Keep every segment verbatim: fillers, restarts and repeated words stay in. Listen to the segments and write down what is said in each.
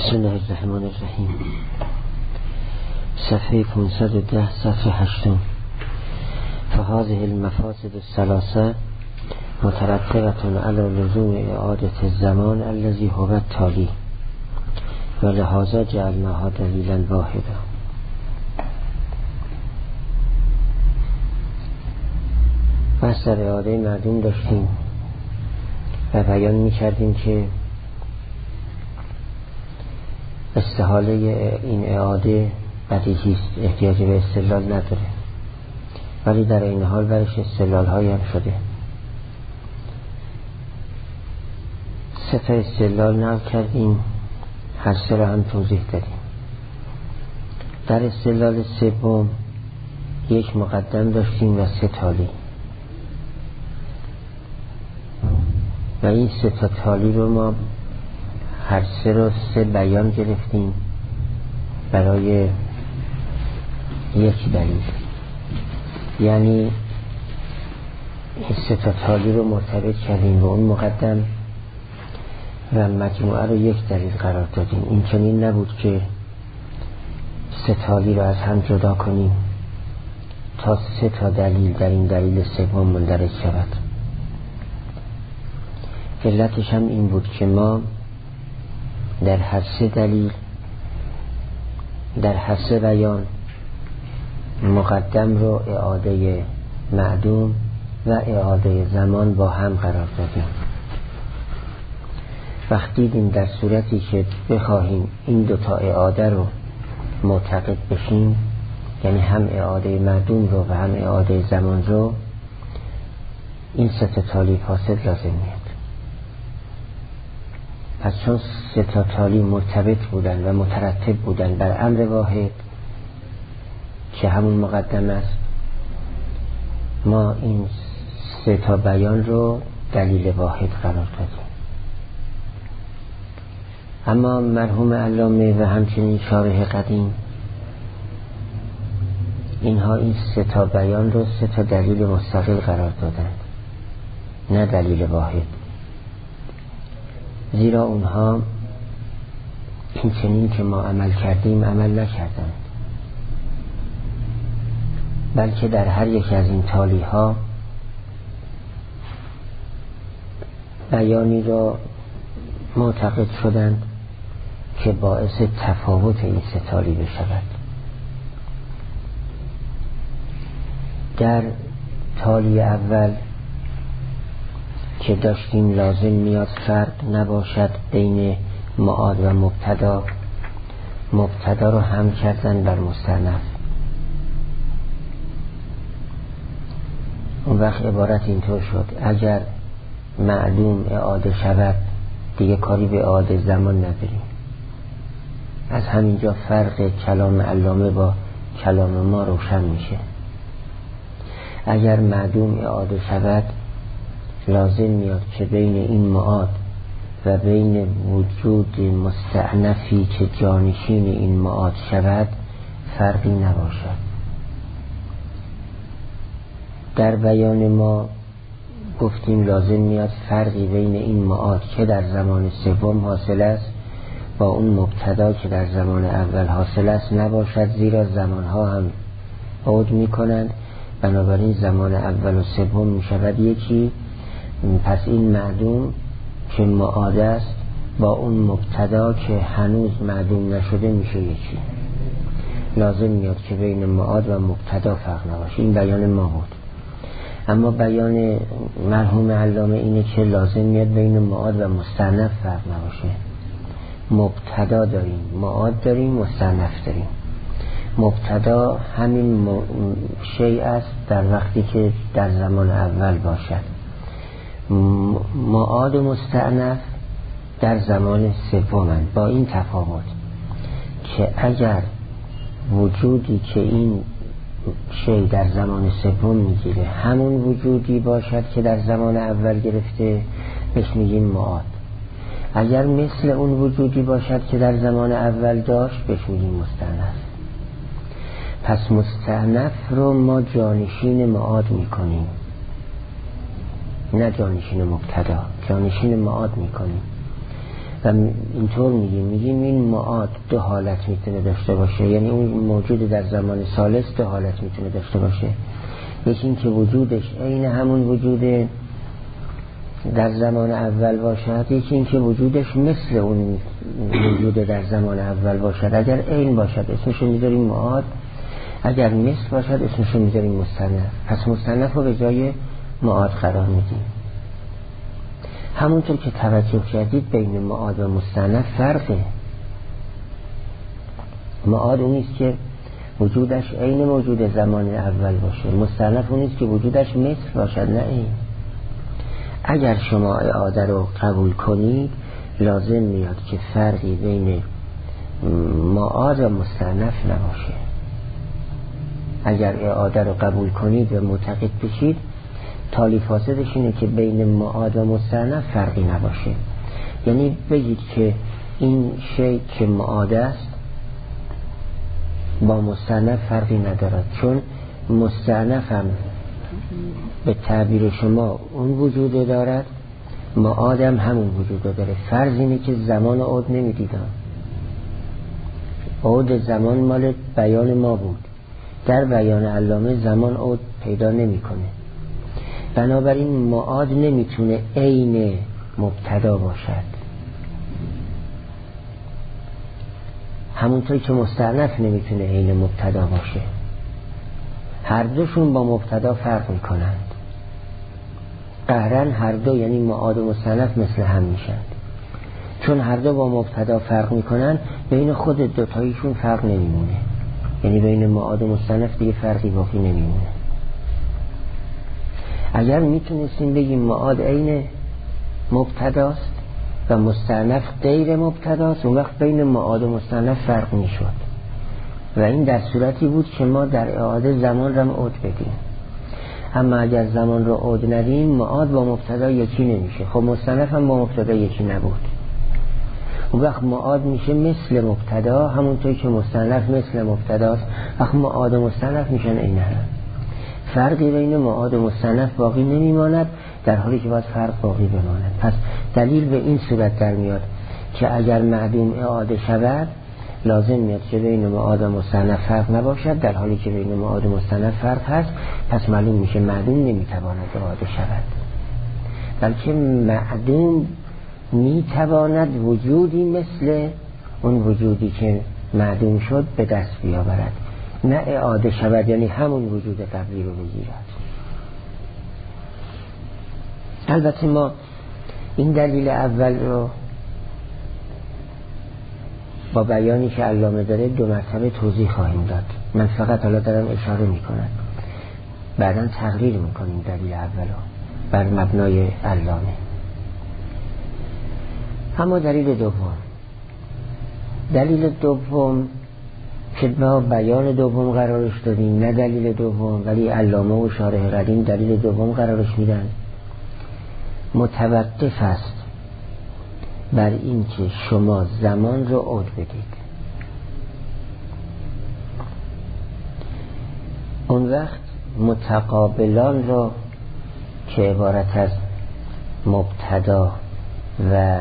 بسم الله الرحمن الرحیم. صفحه پانصد و ده، صفحه هشتم. فهذه المفاسد الثلاثه مترتبه على لزوم اعاده الزمان الذي هو التالي ولهذا جعلناها دلیلا واحدا. بحث در اعاده معدوم داشتیم و بیان می کردیم که استحاله این اعاده بدیهی است، احتیاج به استدلال نداره، ولی در این حال برش استدلال هایی هم شده. سه تا استدلال نقل کردیم، هر سه را هم توضیح دادیم. در استدلال سوم یک مقدم داشتیم و سه تالی، و این سه تا تالی رو ما هر سه رو سه بیان گرفتیم برای یک دلیل، یعنی این سه تا تالی رو مرتبط کردیم و اون مقدم و مجموعه رو یک دلیل قرار دادیم. این چنین نبود که سه تالی رو از هم جدا کنیم تا سه تا دلیل در این دلیل سوم مندرج شود. علتش هم این بود که ما در هر سه دلیل، در هر سه بیان، مقدم رو اعاده معدوم و اعاده زمان با هم قرار دادیم. وقتی دیدیم در صورتی که بخواهیم این دوتا اعاده رو معتقد بشیم، یعنی هم اعاده معدوم رو و هم اعاده زمان رو، این سه تا تالی فاسد لازم میاد. پس چون سه تا تالی مرتبط بودن و مترتب بودن بر امر واحد که همون مقدم است، ما این سه تا بیان رو دلیل واحد قرار دادیم. اما مرحوم علامه و همچنین شارح قدیم اینها این سه تا بیان رو سه تا دلیل مستقل قرار دادند، نه دلیل واحد، زیرا اونها این چنین که ما عمل کردیم عمل نکردند، بلکه در هر یک از این تالی ها بیانی را معتقد شدند که باعث تفاوت این سه تالی بشود. در تالی اول که داشتیم لازم میاد فرق نباشد بین معاد و مبتدا، مبتدا رو هم کردن بر مستأنف. اون وقت عبارت اینطور شد: اگر معلوم اعاده شود دیگه کاری به اعاده زمان نداریم. از همینجا فرق کلام علامه با کلام ما روشن میشه. اگر معلوم اعاده شود لازم میاد که بین این معاد و بین وجود مستأنفی که جانشین این معاد شود فرقی نباشد. در بیان ما گفتیم لازم میاد فرقی بین این معاد که در زمان سوم حاصل است با اون مبتدا که در زمان اول حاصل است نباشد، زیرا زمانها هم عود میکنند، بنابراین زمان اول و سوم میشود یکی. پس این معدوم که معاد است با اون مبتدا که هنوز معدوم نشده میشه یکی. لازم میاد که بین معاد و مبتدا فرق نباشه. این بیان ما بود. اما بیان مرحوم علامه اینه که لازم میاد بین معاد و مستأنف فرق نباشه. مبتدا داریم، معاد داریم، مستأنف داریم. مبتدا همین شیء است در وقتی که در زمان اول باشد. معاد مستأنف در زمان سومند، با این تفاوت که اگر وجودی که این شیء در زمان سوم میگیره همون وجودی باشد که در زمان اول گرفته بهش میگیم معاد. اگر مثل اون وجودی باشد که در زمان اول داشت بهش میگیم مستأنف. پس مستأنف رو ما جانشین معاد میکنیم، نه جانشین مبتدا، جانشین معاد میکنیم. و اینطور میگیم میگیم این معاد دو حالت میتونه داشته باشه، یعنی اون موجود در زمان ثالث دو حالت میتونه داشته باشه. یکی این که وجودش عین همون وجود در زمان اول باشد، یکی این که وجودش مثل اون وجود در زمان اول باشد. اگر عین باشد اسمشو میذاریم معاد، اگر مثل باشد اسمشو میذاریم مستنف. پس مستنف رو به جای معاد قرار میدیم. همونطور که توجه کردید بین معاد و مستنف فرقه. معاد اونیست که وجودش عین موجود زمان اول باشه، مستنف اونیست که وجودش مثل باشد نه عین. اگر شما اعاده رو قبول کنید لازم میاد که فرقی بین معاد و مستنف نباشه. اگر اعاده رو قبول کنید و معتقد بشید تالی فاسدش اینه که بین معاد و مستنف فرقی نباشه. یعنی بگید که این شی که معاد است با مستنف فرقی ندارد، چون مستنف هم به تعبیر شما اون وجود دارد، معاد هم همون وجود داره. فرض اینه که زمان عود نمیدیدم، عود زمان مال بیان ما بود، در بیان علامه زمان عود پیدا نمی کنه. بنابراین معاد نمیتونه عین مبتدا باشد، همونطوری که مستأنف نمیتونه عین مبتدا باشه. هر دوشون با مبتدا فرق میکنند قهرن. هر دو یعنی معاد و مستأنف مثل هم میشند. چون هر دو با مبتدا فرق میکنن بین خود دوتاییشون فرق نمیمونه، یعنی بین معاد و مستأنف دیگه فرقی باقی نمیمونه. اگر میتونستیم بگیم معاد عین مبتداست و مستأنف غیر مبتداست، اون وقت بین معاد و مستأنف فرق میشد و این در صورتی بود که ما در اعاده زمان رو عود بدیم. اما اگر زمان رو عود ندیم معاد با مبتدا یکی نمیشه. خب مستأنف هم با مبتدا یکی نبود، اون وقت معاد میشه مثل مبتدا، همونطوری که مستأنف مثل مبتداست. وقت معاد و مستأنف میشن عین هم. فرقی بین معاد و مستأنف باقی نمیماند، در حالی که باید فرق باقی بماند. پس دلیل به این صورت در میاد که اگر معدوم اعاده شود لازم میاد که بین معاد و مستأنف فرق نباشد، در حالی که بین معاد و مستأنف فرق هست. پس معلوم میشه معدوم نمیتواند اعاده شود، بلکه معدوم میتواند وجودی مثل اون وجودی که معدوم شد به دست بیاورد، نه اعاده شود یعنی همون وجود قبلی رو بگیرد. البته ما این دلیل اول رو با بیانی که علامه داره دو مرتبه توضیح خواهیم داد. من فقط حالا دارم اشاره میکنم، بعداً تقریر میکنیم دلیل اول رو بر مبنای علامه. اما دلیل دوم، دلیل دوم که ما بیان دوم قرارش دادیم، نه دلیل دوم ولی علامه و شارح قدیم دلیل دوم قرارش میدن، متوقف است بر این که شما زمان رو عود بدید. اون وقت متقابلان رو که عبارت از مبتدا و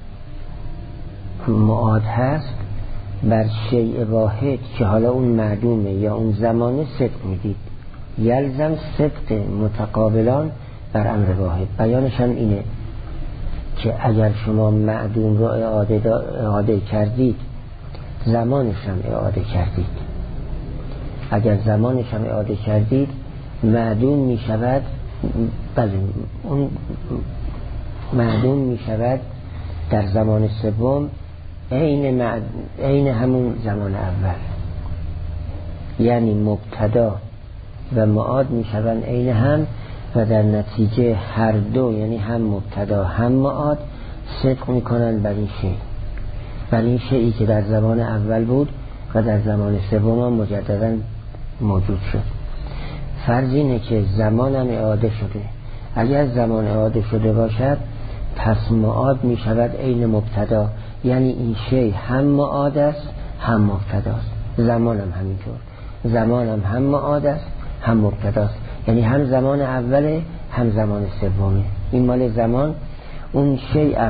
معاد هست بر شیء واحد که حالا اون معدومه یا اون زمانه صدق میدید. یلزم صدق متقابلان بر امر واحد. بیانش هم اینه که اگر شما معدوم رو اعاده, اعاده کردید زمانش هم اعاده کردید. اگر زمانش هم اعاده کردید معدوم می شود، بله اون معدوم می شود در زمان سوم عین مع... عین همون زمان اول، یعنی مبتدا و معاد می شوند عین هم و در نتیجه هر دو یعنی هم مبتدا هم معاد صدق می کنند بر این شیء، بر این شیئی که در زمان اول بود و در زمان سوم هم مجددا موجود شد. فرض اینه که زمان هم اعاده شده. اگر زمان اعاده شده باشد پس معاد می شود عین مبتدا، یعنی این شیء هم معاد است هم مبتدا است. زمان هم همینطور، زمان هم هم معاد است هم مبتدا است، یعنی هم زمان اوله هم زمان سومه. این مال زمان. اون شیء هم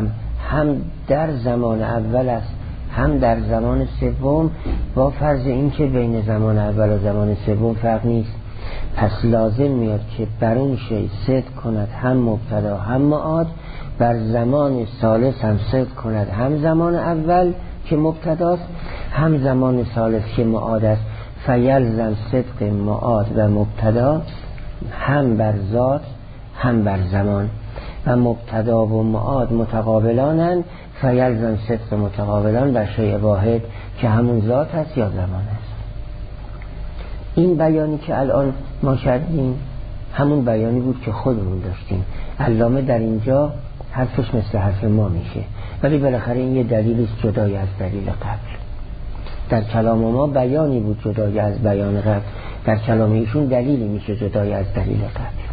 هم در زمان اول است هم در زمان سوم، با فرض این که بین زمان اول و زمان سوم فرق نیست، پس لازم میاد که بر اون شی صدق کند هم مبتدا هم معاد، بر زمان ثالث هم صدق کند هم زمان اول که مبتداست هم زمان ثالث که معاد است. فیلزم صدق معاد و مبتدا هم بر ذات هم بر زمان، و مبتدا و معاد متقابلانند، فیلزم صدق متقابلان بر شیء واحد که همون ذات است یا زمان است. این بیانی که الان ما کردیم همون بیانی بود که خودمون داشتیم. علامه در اینجا حرفش مثل حرف ما میشه، ولی بالاخره این یه دلیلی است جدای از دلیل قبل. در کلام ما بیانی بود جدای از بیان قبل، در کلام ایشون دلیلی میشه جدای از دلیل قبل.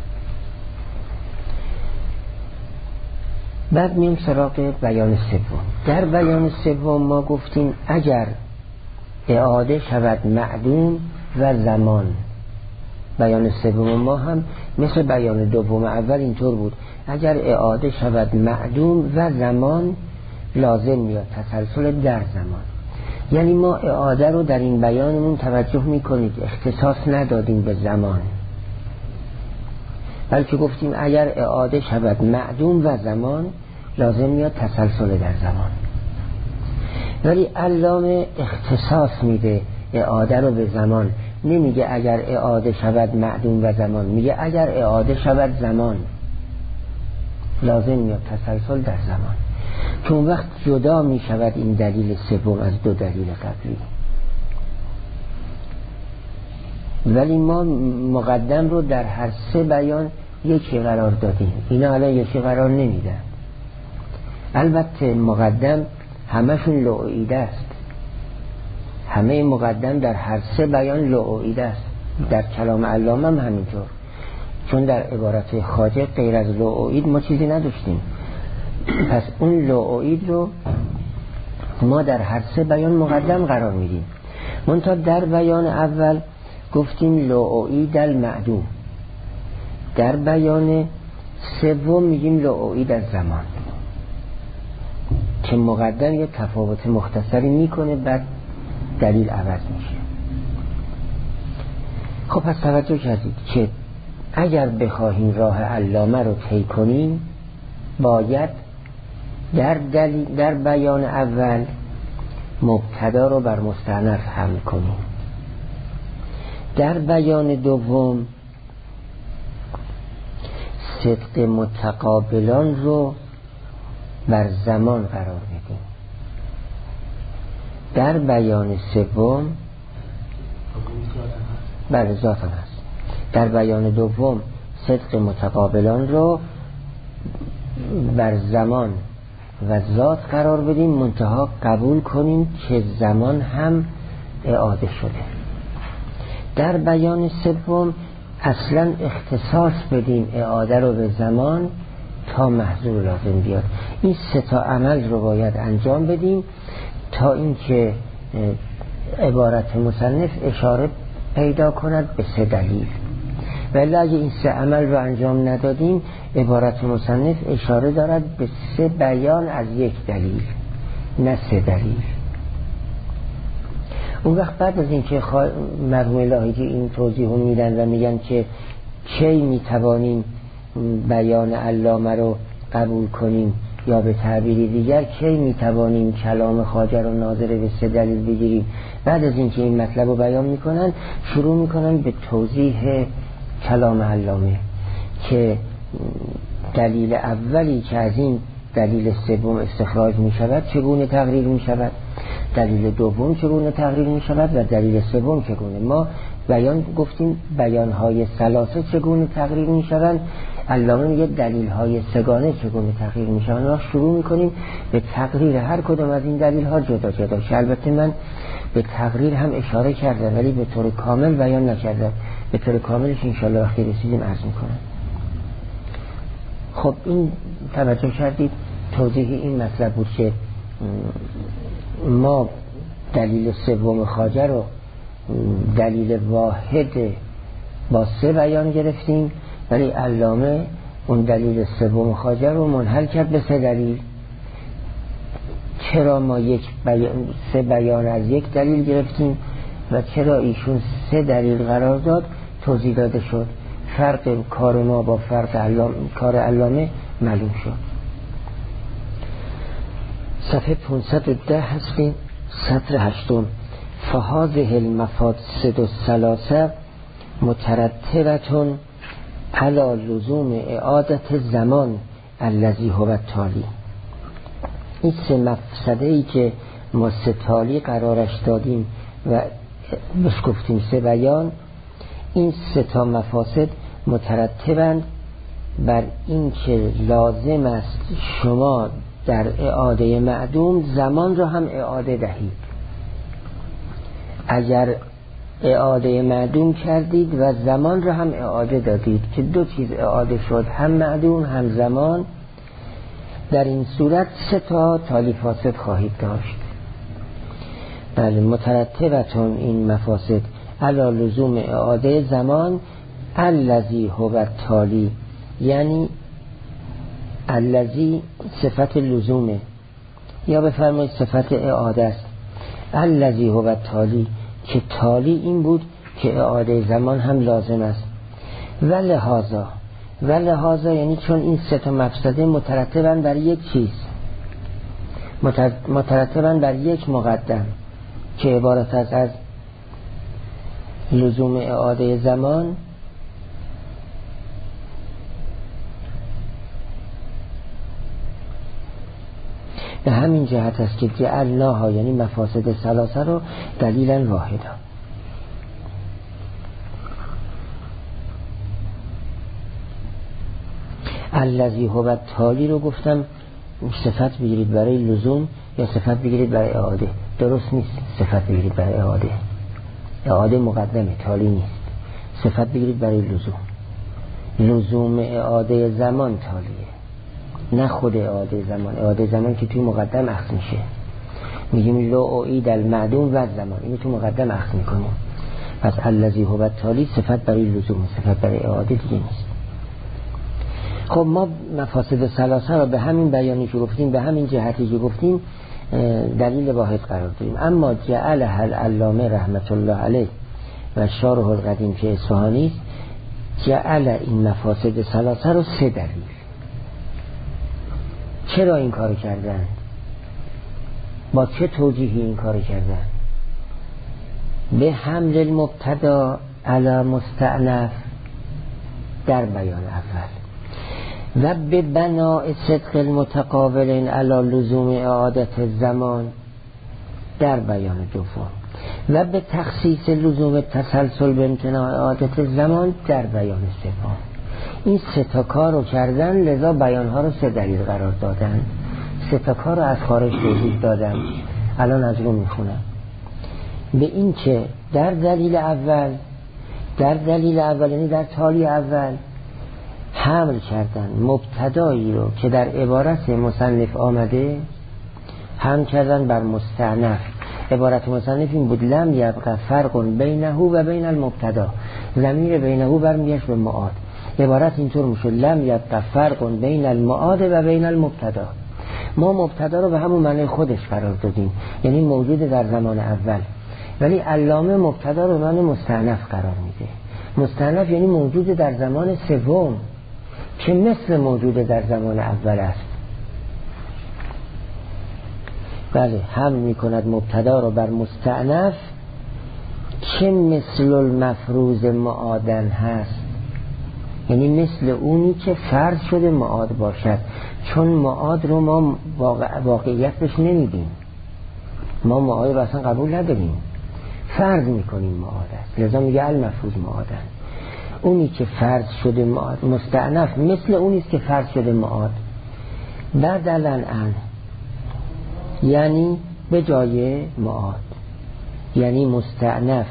بعد میم سراغ بیان سوم. در بیان سوم ما گفتیم اگر اعاده شود معدوم و زمان، بیان سوم ما هم مثل بیان دوم اول اینطور بود، اگر اعاده شود معدوم و زمان لازم میاد تسلسل در زمان. یعنی ما اعاده رو در این بیانمون توجه میکنید اختصاص ندادیم به زمان، بلکه گفتیم اگر اعاده شود معدوم و زمان لازم میاد تسلسل در زمان. ولی علامه اختصاص میده اعاده رو به زمان، نمیگه اگر اعاده شود معدوم و زمان، میگه اگر اعاده شود زمان لازم میاد تسلسل در زمان، چون وقت جدا میشود این دلیل سوم از دو دلیل قبلی. ولی ما مقدم رو در هر سه بیان یکی قرار دادیم، اینا الان یکی قرار نمیدن. البته مقدم همشون لعوعیده است، همه مقدم در هر سه بیان لعوعیده است. در کلام علامه هم همینطور، چون در عبارت خواجه غیر از لعوعید ما چیزی نداشتیم، پس اون لعوعید رو ما در هر سه بیان مقدم قرار میدیم. منتها در بیان اول گفتیم لعوعید المعدوم، در بیان سوم میگیم لعوعید از زمان، که مقدم یه تفاوت مختصری میکنه بعد دلیل عوض میشه. خب پس توجه کردید که اگر بخواهیم راه علامه رو طی کنیم باید در, دلیل در بیان اول مبتدا رو بر مستأنف حمل کنیم، در بیان دوم صدق متقابلان رو بر زمان قرار بدیم، در بیان سوم بله ذات هم هست، در بیان دوم صدق متقابلان رو بر زمان و ذات قرار بدیم، منتها قبول کنیم که زمان هم اعاده شده. در بیان سوم اصلا اختصاص بدیم اعاده رو به زمان تا محضور لازم بیاد. این سه تا عمل رو باید انجام بدیم تا اینکه عبارت مصنف اشاره پیدا کند به سه دلیل. ولی اگه این سه عمل رو انجام ندادیم عبارت مصنف اشاره دارد به سه بیان از یک دلیل، نه سه دلیل. اون وقت بعد از اینکه خوا... مرحوم لاهیجی این توضیح رو میدن و میگن که کی میتوانیم بیان علامه رو قبول کنیم، یا به تعبیری دیگر کی میتوانیم کلام خواجه رو ناظر به سه دلیل بگیریم، بعد از اینکه این مطلب رو بیان میکنن شروع میکنن به توضیح کلام علامه که دلیل اولی که از این دلیل سوم استخراج میشود چگونه تقریر میشود، دلیل دوم چگونه تقریر میشود و دلیل سوم چگونه. ما بیان گفتیم بیانهای ثلاثه چگونه تقریر میشوند، علامه میگه دلیلهای سگانه چگونه تقریر میشوند. ما شروع میکنیم به تقریر هر کدام از این دلیلها جدا جدا، که البته من به تقریر هم اشاره کردم ولی به طور کامل بیان نکردم، به طور کاملش انشاءالله وقتی رسیدیم عرض میکنم. خب این توجه کردید توضیح این مطلب بود که ما دلیل سوم خواجه رو دلیل واحد با سه بیان گرفتیم، ولی علامه اون دلیل سوم خواجه رو منحل کرد به سه دلیل چرا ما یک بیان سه بیان از یک دلیل گرفتیم و چرا ایشون سه دلیل قرار داد توضیح داده شد. فرق کار ما با فرق علام، کار علامه معلوم شد. صفحه پانصد و ده هستیم، سطر هشتم. فهذه المفاسد الثلاثه مترتبه علی لزوم اعادت زمان الذی هو التالی. این سه مفسده ای که ما سه تالی قرارش دادیم و بس گفتیم سه بیان، این سه تا مفاسد مترتبند بر این که لازم است شما در اعاده معدوم زمان را هم اعاده دهید. اگر اعاده معدوم کردید و زمان را هم اعاده دادید که دو چیز اعاده شد، هم معدوم هم زمان، در این صورت سه تا تالی فاسد خواهید داشت. بله، مترتبتون این مفاسد علی لزوم اعاده زمان الذی هو التالی، یعنی الذی صفت لزومه یا بفرمایید صفت اعاده است. الذی هو التالی که تالی این بود که اعاده زمان هم لازم است. و لحاظا و لحاظا یعنی چون این سه تا مفسده مترتبن بر یک چیز، مترتبن بر یک مقدم که عبارت است از لزوم اعاده زمان، به همین جهت است که جعلناها یعنی مفاسد ثلاثه رو دلیلا واحدا. الذی هو التالی رو گفتم صفت بگیرید برای لزوم یا صفت بگیرید برای اعاده. درست نیست صفت بگیرید برای اعاده، اعاده مقدمه، تالی نیست. صفت بگیرید برای لزوم. لزوم اعاده زمان تالیه، نه خود اعاده زمان. اعاده زمان که توی مقدم اخذ میشه، میگیم لو اعید المعدوم و زمان، اینو تو مقدم اخذ میکنیم. پس الذی هو التالی صفت برای لزوم، صفت برای اعاده دیگه نیست. خب ما مفاسد ثلاثه را به همین بیانی که گفتیم، به همین جهتی که گفتیم دلیل واحد قرار دادیم. اما جعلها العلامه رحمت الله علیه و شارح القدیم که اصفهانی است، جعل این مفاسد ثلاثه رو سه دلیل. چرا این کار کردن؟ با چه توجیهی این کار کردن؟ به حمل المبتدا علی مستأنف در بیان اول و به بناء صدق المتقابلین علی لزوم اعادت زمان در بیان دوم و به تخصیص لزوم تسلسل به امتناع اعادت زمان در بیان سوم. این سه تا کار رو کردن، لذا بیانها رو سه دلیل قرار دادن. سه تا کار رو از خارج توضیح دادن، الان از رو میخونم. به این که در دلیل اول در دلیل اول یعنی در تالی اول حمل کردن مبتدایی رو که در عبارت مصنف آمده، حمل کردن بر مستأنف. عبارت مصنف این بود لم یبقى فرق بینه و بین المبتدا، ضمیر بینه برمیگشت به معاد. عبارت اینطور میشه لم یبقى فرق بین المعاد و بین المبتدا. ما مبتدا رو به همون معنی خودش قرار دادیم، یعنی موجود در زمان اول، ولی علامه مبتدا رو به معنی مستأنف قرار میده. مستأنف یعنی موجود در زمان سوم که مثل موجود در زمان اول است. بله، هم میکند مبتدا رو بر مستأنف که مثل المفروض معادن هست، یعنی مثل اونی که فرض شده معاد باشد، چون معاد رو ما واقع واقعیتش نمیدیم، ما معاد رو اصلا قبول نداریم، فرض میکنیم معاد است، لذا میگه المفروض معادن. اونی که فرض شده معاد مستأنف مثل اونیست که فرض شده معاد. بدلاً عن یعنی به جای معاد، یعنی مستأنف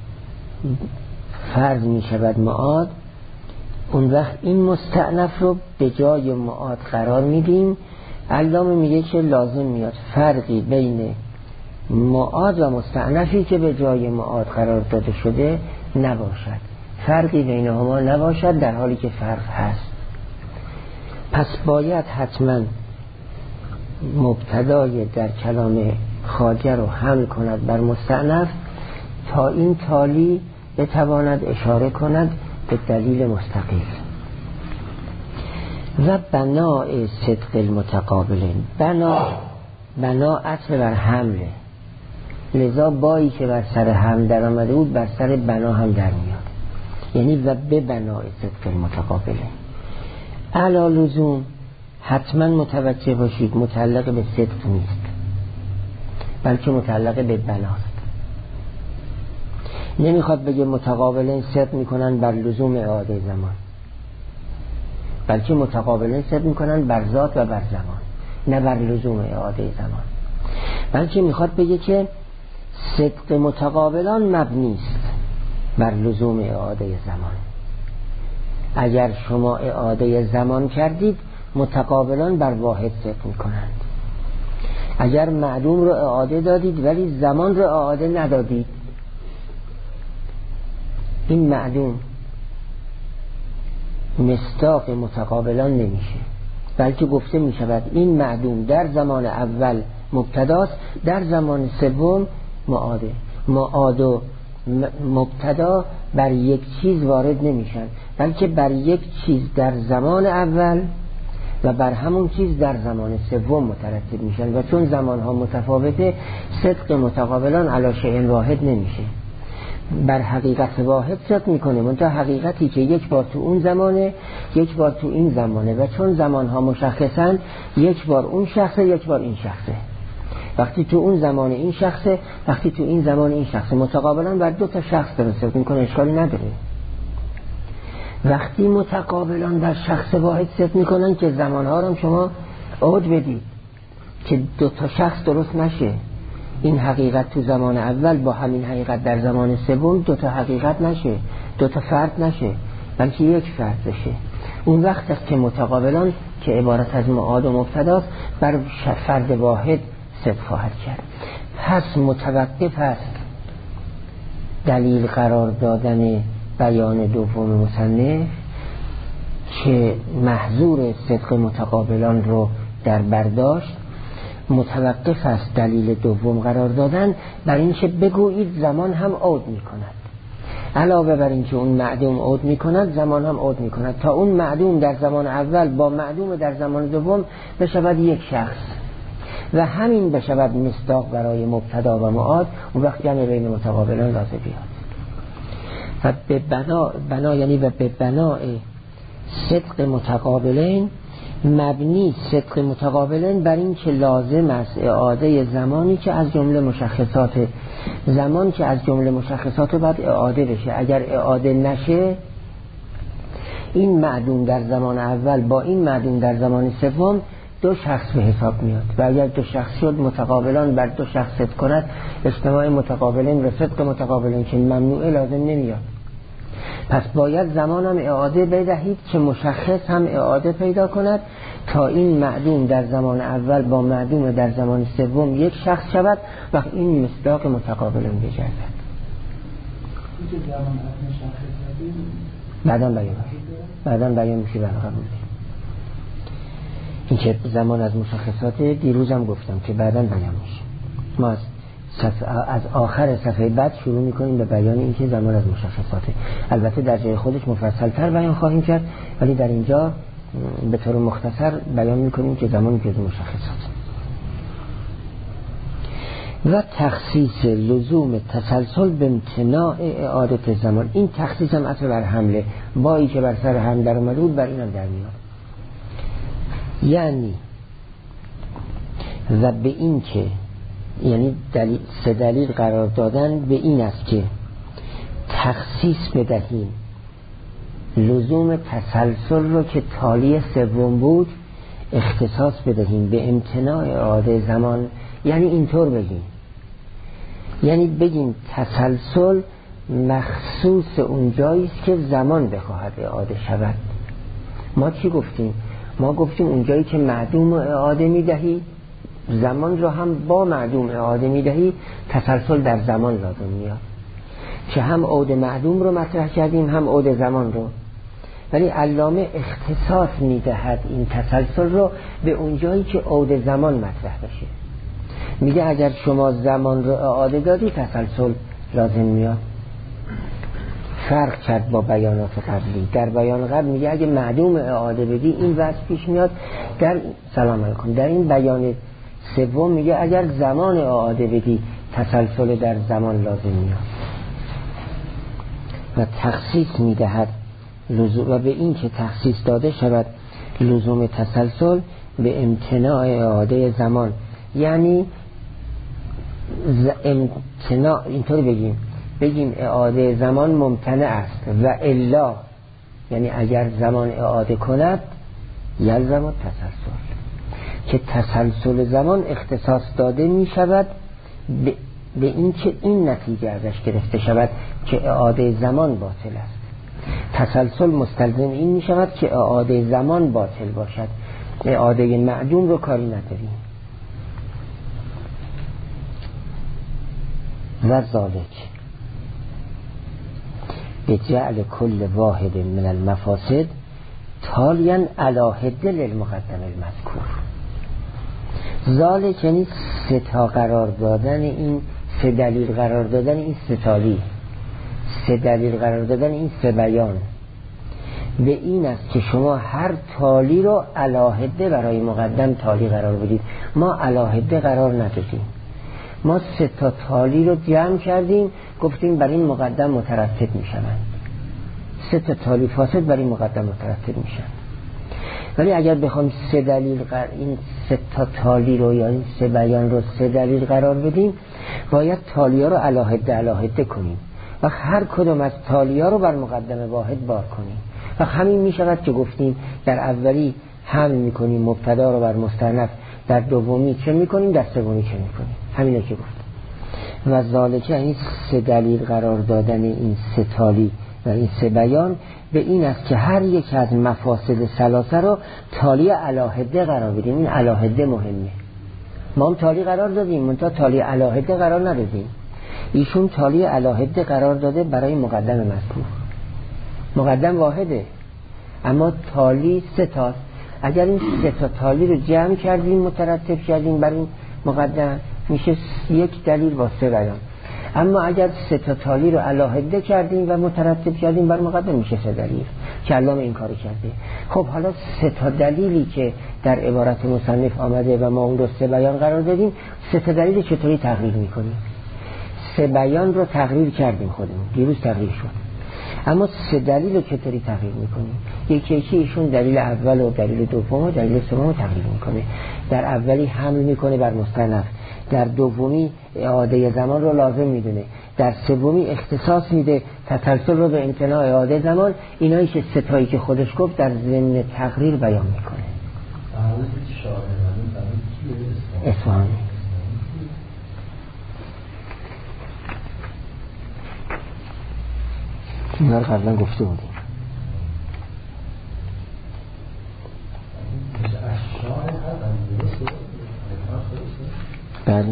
فرض می شود معاد، اون وقت این مستأنف رو به جای معاد قرار میدیم. علامه میگه که لازم میاد فرقی بین معاد و مستأنفی که به جای معاد قرار داده شده نباشد، فرقی بینهما نباشد در حالی که فرق هست. پس باید حتما مبتدای در کلام خواجه رو حمل کند بر مستأنف تا این تالی بتواند اشاره کند به دلیل مستقل. و بناء صدق المتقابلین، بنا بنا عطف بر حمله، لذا بایی که بر سر حمل در آمده بود بر سر بنا هم در میاد، یعنی و به بناء صدق المتقابلین. علی لزوم حتما متوجه باشید متعلق به صدق نیست، بلکه متعلق به بناست. نمیخواد بگه متقابلین صدق میکنن بر لزوم اعاده زمان، بلکه متقابلین صدق میکنن بر ذات و بر زمان، نه بر لزوم اعاده زمان. بلکه میخواد بگه که صدق متقابلان مبنی است بر لزوم اعاده زمان. اگر شما اعاده زمان کردید متقابلان بر واحد صدق میکنند. اگر معدوم رو اعاده دادید ولی زمان رو اعاده ندادید، این معدوم مصداق متقابلان نمیشه، بلکه گفته میشود این معدوم در زمان اول مبتداست، در زمان سوم معاده. معاد و مبتدا بر یک چیز وارد نمیشن، بلکه بر یک چیز در زمان اول و بر همون چیز در زمان سوم مترتب میشن. و چون زمانها متفاوته صدق متقابلان علی شیء واحد نمیشه، بر حقیقت واحد صدق میکنه، منتها حقیقتی که یک بار تو اون زمانه یک بار تو این زمانه، و چون زمانها مشخصن یک بار اون شخصه یک بار این شخصه. وقتی تو اون زمان این شخصه، وقتی تو این زمان این شخصه، متقابلا بر دو تا شخص داره صدق میکنه، اشکالی نداره. وقتی متقابلان در شخص واحد صدق میکنن که زمانها رو شما عود بدید که دو تا شخص درست نشه، این حقیقت تو زمان اول با همین حقیقت در زمان سوم دو تا حقیقت نشه، دو تا فرد نشه، بلکه یک فرد بشه. اون وقت است که متقابلان که عبارت از معاد و مبتداست بر فرد واحد صدق خواهد کرد. پس متوقف است دلیل قرار دادن بیان دوم مصنف که محظور صدق متقابلان رو در برداشت، متوقف است دلیل دوم قرار دادن بر این که بگویید زمان هم عود می کند. علاوه بر این که اون معدوم عود می کند، زمان هم عود می کند، تا اون معدوم در زمان اول با معدوم در زمان دوم بشود یک شخص و همین بشود مصداق برای مبتدا و معاد. اون وقت جمع بین متقابلان لازم بیاد. و به بنا, بنا یعنی و به بناء صدق متقابلین، مبنی صدق متقابلین بر این که لازم است اعاده زمانی که از جمله مشخصات زمان که از جمله مشخصات باید اعاده بشه. اگر اعاده نشه این معدوم در زمان اول با این معدوم در زمان سوم دو شخص به حساب میاد، و اگر دو شخص شد متقابلان بر دو شخص صدق کند، اجتماع متقابلین و صدق متقابلین که ممنوعه لازم نمیاد. پس باید زمان هم اعاده بدهید که مشخص هم اعاده پیدا کند تا این معدوم در زمان اول با معدوم در زمان سوم یک شخص شود و این مصداق متقابلین بگردد. بعداً بیان بعداً بیان میشه برای قبول. این که زمان از مشخصات دیروزم گفتم که بعداً بیان میشه. ما از صفحه از آخر صفحه بعد شروع میکنیم به بیان این که زمان از مشخصاته. البته در جای خودش مفصل تر بیان خواهیم کرد، ولی در اینجا به طور مختصر بیان میکنیم که زمان که از مشخصات. و تخصیص لزوم تسلسل به امتناع اعاده زمان، این تخصیص هم اصلا بر حمله بایی که بر سر هم در اومده بود بر این هم در میاد. یعنی و به این که یعنی دلیل سه دلیل قرار دادن به این است که تخصیص بدهیم لزوم تسلسل رو که تالی سوم بود اختصاص بدهیم به امتناع اعاده زمان. یعنی اینطور بگیم، یعنی بگیم تسلسل مخصوص اون جایی است که زمان بخواهد اعاده شود. ما چی گفتیم؟ ما گفتیم اون جایی که معدوم رو اعاده میدهی زمان رو هم با معدوم اعاده میدهی، تسلسل در زمان لازم میاد. که هم عود معدوم رو مطرح کردیم هم عود زمان رو. ولی علامه اختصاص میدهد این تسلسل رو به اونجایی که عود زمان مطرح بشه. میگه اگر شما زمان رو اعاده دادی تسلسل لازم میاد. فرق کرد با بیانات قبلی. در بیان قبل میگه اگه معدوم اعاده بدی این وضع پیش میاد. در سلام علیکم در این بیان سوم میگه اگر زمان اعاده بدی تسلسل در زمان لازم میاد و تخصیص میدهد لزوم و به این که تخصیص داده شود لزوم تسلسل به امتناع اعاده زمان، یعنی ز... امتناع اینطوری بگیم بگیم اعاده زمان ممتنع است و الا یعنی اگر زمان اعاده کند یلزم التسلسل، که تسلسل زمان اختصاص داده می شود به, به این که این نتیجه ازش گرفته شود که اعاده زمان باطل است. تسلسل مستلزم این می شود که اعاده زمان باطل باشد، اعاده معدوم رو کاری نداریم. و ذالک به جعل کل واحد من المفاسد تالیا علی حد للمقدم المذکور. ذالک یعنی سه تا قرار دادن این سه دلیل قرار دادن این سه تالی، سه دلیل قرار دادن این سه بیان به این است که شما هر تالی رو علی حد برای مقدم تالی قرار بدید. ما علی حد قرار ندادیم، ما سه تا تالی رو جمع کردیم گفتیم برای این مقدم مترتب میشن، سه تا تالی فاسد برای این مقدم مترتب میشن. ولی اگر بخوام سه دلیل قر... این سه تا تالی رو یا این سه بیان رو سه دلیل قرار بدیم باید تالی ها رو علی حد علی حد کنیم و هر کدوم از تالی ها رو بر مقدم واحد بار کنیم و همین میشود که گفتیم در اولی حمل میکنیم مبتدا رو بر مستأنف، در دومی چه میکنیم در سومی چه میکنیم، همینه که گفتم. و ذالک این سه دلیل قرار دادن این سه تالی و این سه بیان به این است که هر یک از مفاسد ثلاثه رو تالی علی حد قرار بدیم. این علی حد مهمه. ما هم تالی قرار دادیم منتها تالی علی حد قرار ندادیم. ایشون تالی علی حد قرار داده برای مقدم مذکور. مقدم واحده اما تالی سه تاست. اگر این سه تا تالی رو جمع کردیم مترتب کردیم بر این مقدم میشه یک دلیل با سه بیان. اما اگر سه تا تالی رو علی حد کردیم و مترتب کردیم بر مقدم میشه سه دلیل که علامه این کارو کرده. خب حالا سه تا دلیلی که در عبارت مصنف آمده و ما اون رو سه بیان قرار دادیم، سه تا دلیل چطوری تغییر میکنیم؟ سه بیان رو تغییر کردیم خودمون، دیروز تغییر شد، اما سه دلیل رو چطوری تغییر میکنیم؟ یکی یکی ایشون دلیل اول و دلیل دوم و دلیل سوم رو تغییر میکنه. در اولی حمل میکنه بر مستأنف، در دومی اعاده زمان رو لازم میدونه، در سومی اختصاص میده تسلسل رو به امتناع اعاده زمان. اینایی که ستایی که خودش گفت در ضمن تقریر بیان میکنه. اصفهانی اینا رو قبلا گفته بودیم. بله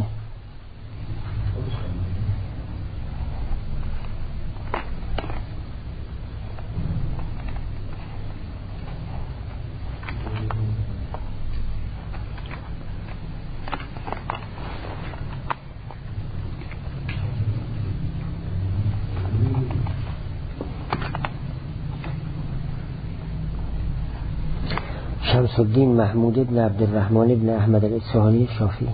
شمس الدین محمود بن عبدالرحمن بن احمد الاصفهانی شافعی.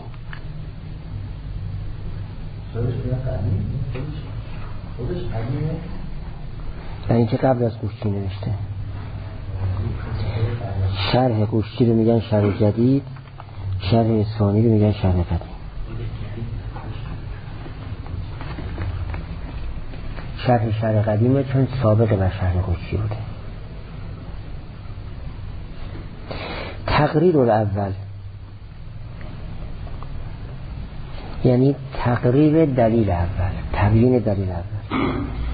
و این که قبل از قوشچی نوشته. شرح قوشچی رو میگن شرح جدید، شرح اصفهانی رو میگن شرح قدیم. شرح شرح قدیمه چون سابق بر شرح قوشچی بوده. تقریر الاول یعنی تقریر دلیل اول، تبیین دلیل اول.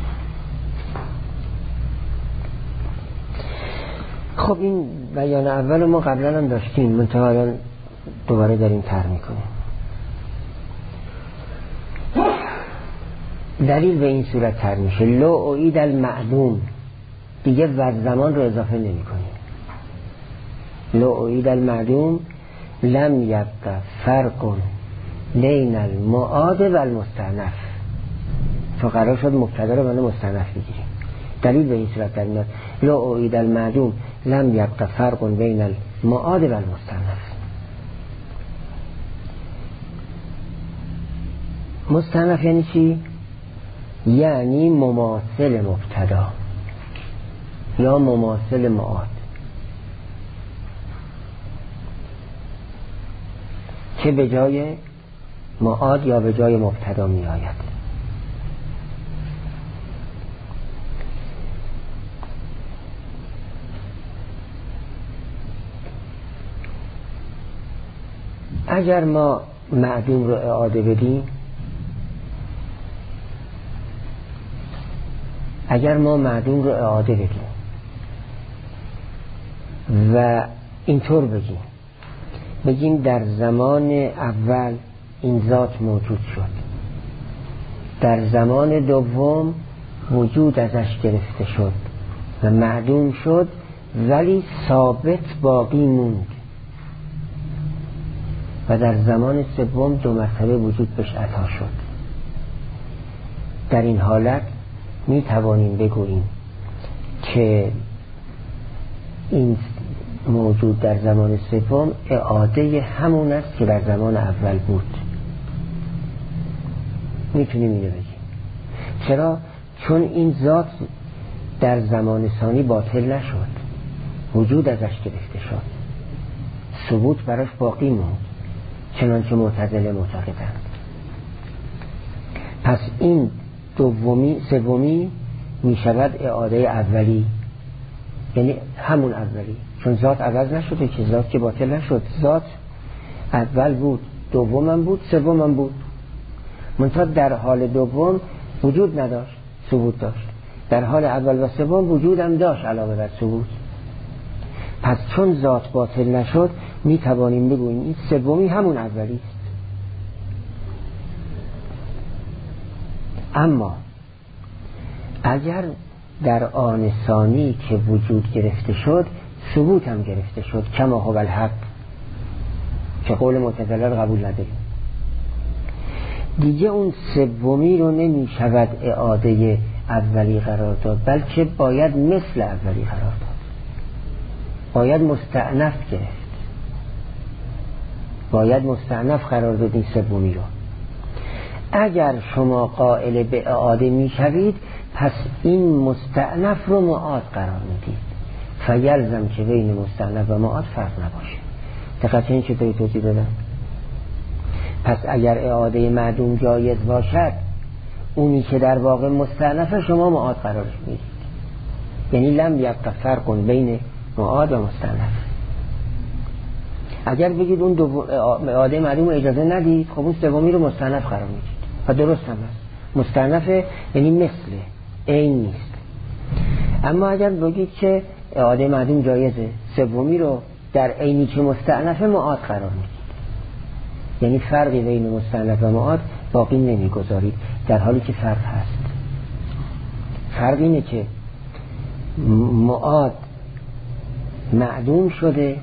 خب این بیان اول ما قبلا هم داشتیم منتها الان دوباره داریم طرح میکنیم. دلیل به این صورت طرح میشه: لو اعید المعدوم دیگه و زمان رو اضافه نمی کنیم. لو اعید المعدوم لم یبقى فرق بین المعاد و المستأنف. چون قرار شد مبتدا رو بنده مستأنف بگیریم. دلیل به این صورت در میاد لو اعید المعدوم لم یبقى فرق بین المعاد و المستأنف. مستأنف یعنی چی؟ یعنی مماثل مبتدا یا مماثل معاد که به جای معاد یا به جای مبتدا می آید. اگر ما معدوم رو اعاده بدیم اگر ما معدوم رو اعاده بدیم و اینطور بگیم بگیم در زمان اول این ذات موجود شد، در زمان دوم وجود ازش گرفته شد و معدوم شد ولی ثابت باقی موند و در زمان سوم دو مرتبه وجود بهش عطا شد. در این حالت می توانیم بگوییم که این موجود در زمان سوم اعاده همون است که در زمان اول بود. میتونیم اینو بگیم. چرا؟ چون این ذات در زمان ثانی باطل نشد، وجود ازش گرفته شد، ثبوت براش باقی موند، چنانچه معتزله معتقدند. پس این دومی سومی می شود اعاده اولی، یعنی همون اولی، چون ذات عوض نشده که، ذات که باطل نشد، ذات اول بود، دومم بود، سومم بود، منتها در حال دوم وجود نداشت، ثبوت داشت، در حال اول و سوم وجودم داشت علاوه بر ثبوت. پس چون ذات باطل نشد می توانیم بگوییم این سومی همون اولی است. اما اگر در آن ثانی که وجود گرفته شد ثبوت هم گرفته شد، کما هو الحق، که قول معتزله رو قبول نداریم، دیگه اون سومی رو نمی شود اعاده اولی قرار داد، بلکه باید مثل اولی قرار داد، باید مستأنف گرفت، باید مستأنف قرار داد این سومی رو. اگر شما قائل به اعاده می شوید پس این مستأنف رو معاد قرار میدید، فیلزم که بین مستأنف و معاد فرق نباشه. دقیقا این چطوری توضیح بدم؟ پس اگر اعاده معدوم جایز باشد، اونی که در واقع مستأنف شما معاد قرارش میدید، یعنی لم یبقى فرق بین معاد و مستأنف. اگر بگید اون دو اعاده معدوم اجازه ندید، خب اون سومی رو مستأنف قرار میدید و درست هم هست، مستأنف یعنی مثله، این نیست. اما اگر بگید که اعاده معدوم جایزه، سومی رو در عینی که مستأنف معاد قرار میدید، یعنی فرقی بین مستأنف و معاد باقی نمیگذارید، در حالی که فرق هست. فرق اینه که معاد معدوم شده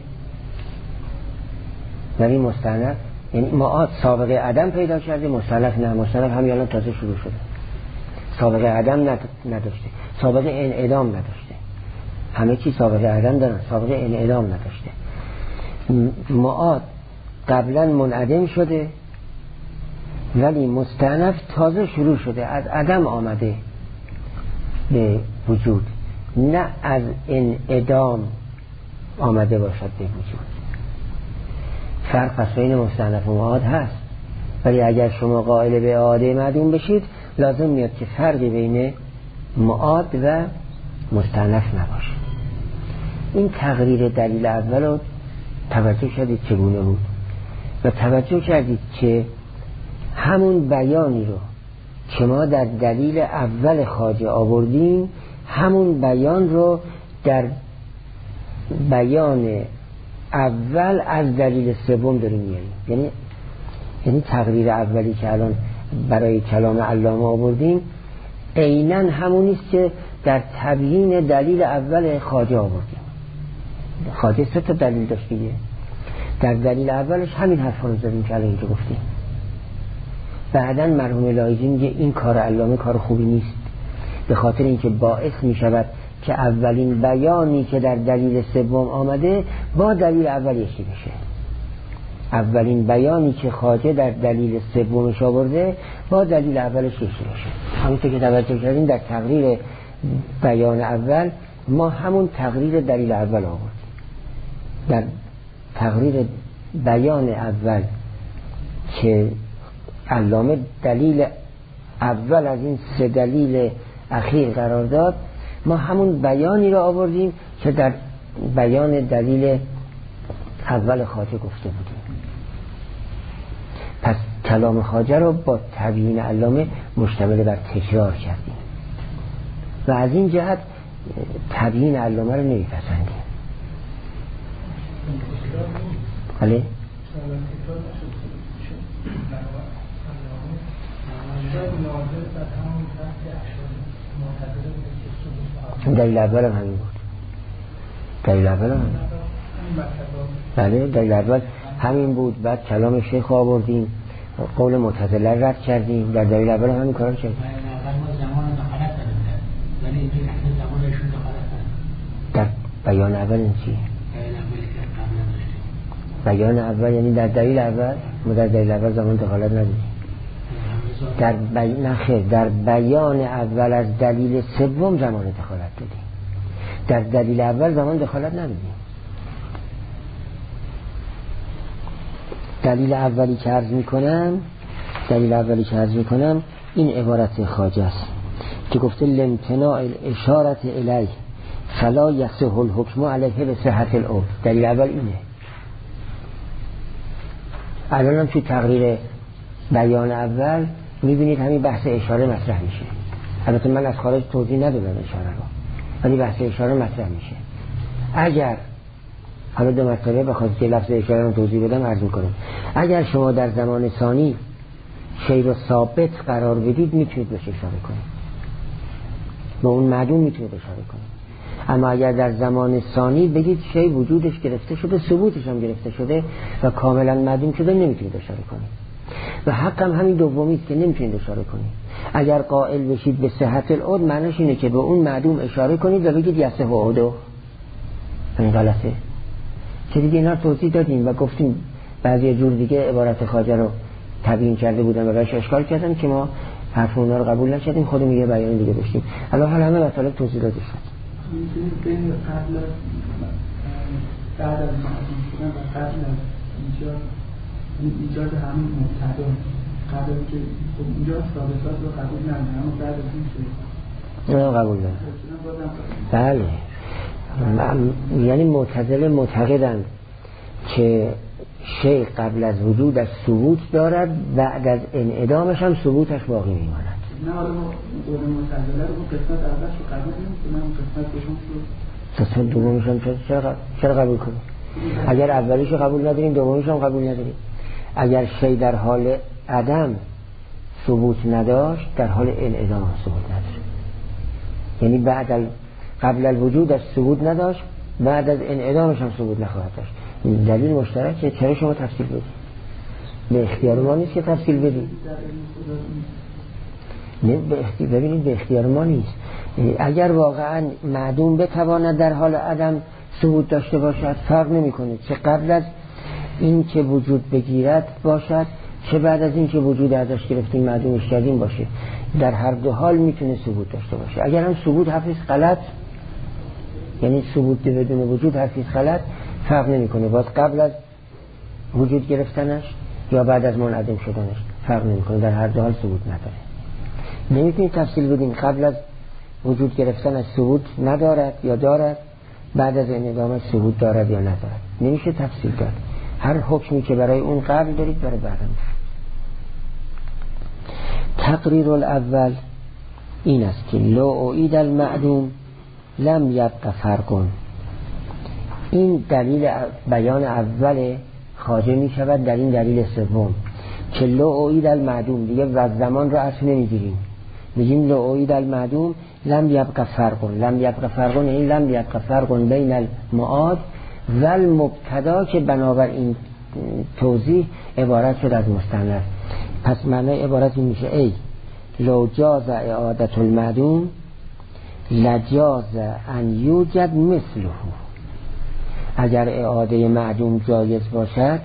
ولی مستأنف، یعنی معاد سابقه عدم پیدا کرده، مستأنف نه، مستأنف همین الان تازه شروع شده، سابقه عدم نداشته، سابقه انعدام نداشته، همه چی سابقه عدم دارن، سابقه انعدام نداشته. معاد قبلا منعدم شده ولی مستأنف تازه شروع شده، از عدم آمده به وجود، نه از انعدام آمده باشد به وجود. فرق پس بین مستأنف و معاد هست، ولی اگر شما قائل به اعاده معدوم بشید لازم میاد که فرقی بین معاد و مستأنف نباشه. این تقریر دلیل اول رو توجه کردید چگونه بود و توجه کردید که همون بیانی رو که ما در دلیل اول خواجه آوردیم، همون بیان رو در بیان اول از دلیل سوم داریم میاریم. یعنی یعنی تقریر اولی که الان برای کلام علامه آوردیم عیناً همونیست که در تبیین دلیل اول خواجه آوردیم. خواجه سه تا دلیل داشت دیگه، در دلیل اولش همین حرفا رو زدیم که الان اینجا گفتیم. بعداً مرحوم لاحظی میگه این کار علامه کار خوبی نیست، به خاطر اینکه باعث میشود که اولین بیانی که در دلیل سوم آمده با دلیل اول یکی بشه. اولین بیانی که خواجه در دلیل سومش آورده با دلیل اولش یکی بشه. همونطور که توجه کردیم در تقریر بیان اول ما همون تقریر دلیل اول آوردیم. در تقریر بیان اول که علامه دلیل اول از این سه دلیل اخیر قرار داد، ما همون بیانی را آوردیم که در بیان دلیل اول خواجه گفته بودیم. پس کلام خواجه رو با تبیین علامه مشتمل بر تکرار کردیم و از این جهت تبیین علامه رو نمیپسندیم. بله؟ دلیل اول هم همین بود. دلیل اول هم همین. بله دلیل اول همین بود. بعد کلام شیخ آوردیم، قول معتزله رد کردیم، در دلیل اول هم همین کارا کردیم. در بیان اول این چی؟ بیان اول یعنی در دلیل اول ما در دلیل اول زمان دخالت ندیدیم. در بی... نخیر در بیان اول از دلیل سوم زمان دخالت دادیم، در دلیل اول زمان دخالت ندادیم. دلیل اولی که عرض میکنم دلیل اولی که عرض میکنم این عبارت خواجه است که گفته لامتناع الاشارت الیه فلا یصح الحکم علیه بصحت العرف. دلیل اول اینه. الان هم توی تقریر بیان اول میبینید همین بحث اشاره مطرح میشه. البته من از خارج توضیح ندادم اشاره رو، ولی بحث اشاره مطرح میشه. اگر حالا دو مرتبه بخواد که لفظ اشاره رو توضیح بدم عرض میکنم. اگر شما در زمان ثانی شی رو ثابت قرار بدید میتونید بهش اشاره کنید، به اون معدوم میتونید اشاره کنید. اما اگر در زمان ثانی بگید شی وجودش گرفته شده، ثبوتش هم گرفته شده و کاملا معدوم شده، نمیتونید اشاره کنید. و حق هم همین دومی است که نمیتونید اشاره کنید. اگر قائل بشید به صحت العود، معنیش اینه که به اون معدوم اشاره کنید و بگید یصح عودو. این غلطه. که دیگه اینا توضیح دادیم و گفتیم بعضی جور دیگه عبارت خواجه رو تبیین کرده بودن و بهش اشکال کردن که ما حرف اونا رو قبول نکردیم، خودمون یه بیان دیگه داشتیم. الان حالا همه مطالب توضیح داده شد. بین قبل بعد از معدوم شدن و قبل از اینجا ایجاد همین مبتدا، قبل از که اینجا ثابتات رو قبول ندارن، اما بعد از این که نه قبول ندارن. بله یعنی معتزله معتقدند که شیء قبل از وجودش ثبوت دارد، بعد از انعدامش هم ثبوتش باقی میماند. نه حالا ما قول معتزله رو قسمت اولش رو قبول نمی‌کنیم، قسمت دومش رو قسمت دومش هم چرا چرا قبول کنیم؟ اگر اولیش رو قبول نداریم دومیش هم قبول نداریم. اگر شیء در حال عدم ثبوت نداشت، در حال انعدام هم ثبوت نداشت. یعنی بعد ال... قبل الوجودش ثبوت نداشت، بعد از انعدامش هم ثبوت نخواهد داشت. دلیل مشترکه. چرا شما تفصیل بدید؟ به اختیار ما نیست که تفصیل بدید. نه به اختیار، ببینید به اختیار ما نیست. اگر واقعا معدوم بتواند در حال عدم ثبوت داشته باشد، فرق نمی‌کنه چه قبل از این که وجود بگیرد باشد، چه بعد از این که وجود ازش گرفتیم معدومش کردیم باشه، در هر دو حال میتونه ثبوت داشته باشه. اگر هم ثبوت حرفش غلط، یعنی ثبوت بدون وجود حرفش غلط، فرق نمی‌کنه باز قبل از وجود گرفتنش یا بعد از منعدم شدنش، فرق نمی‌کنه، در هر دو حال ثبوت نداره. نمیتونید تفصیل بدین قبل از وجود گرفتنش ثبوت ندارد یا دارد، بعد از انعدامش ثبوت دارد یا ندارد. نمیشه تفصیل داد. هر حکمی که برای اون قبل دارید برای بعدم. تقریر الاول این است که لو اعید المعدوم لم یبق فرقون. این دلیل بیان اول خواجه می شود در این دلیل سوم که لو اعید المعدوم، دیگه و زمان رو اصل نمیگیریم، میگیم لو اعید المعدوم لم یبقى فرق، لم یبقى فرق این لم یبقى فرق بین المعاد و المبتدا که بنابر این توضیح عبارت شد از مستأنف. پس معنای عبارت میشه ای لو جاز اعادت المعدوم لجاز ان یوجد مثله، اگر اعاده معدوم جایز باشد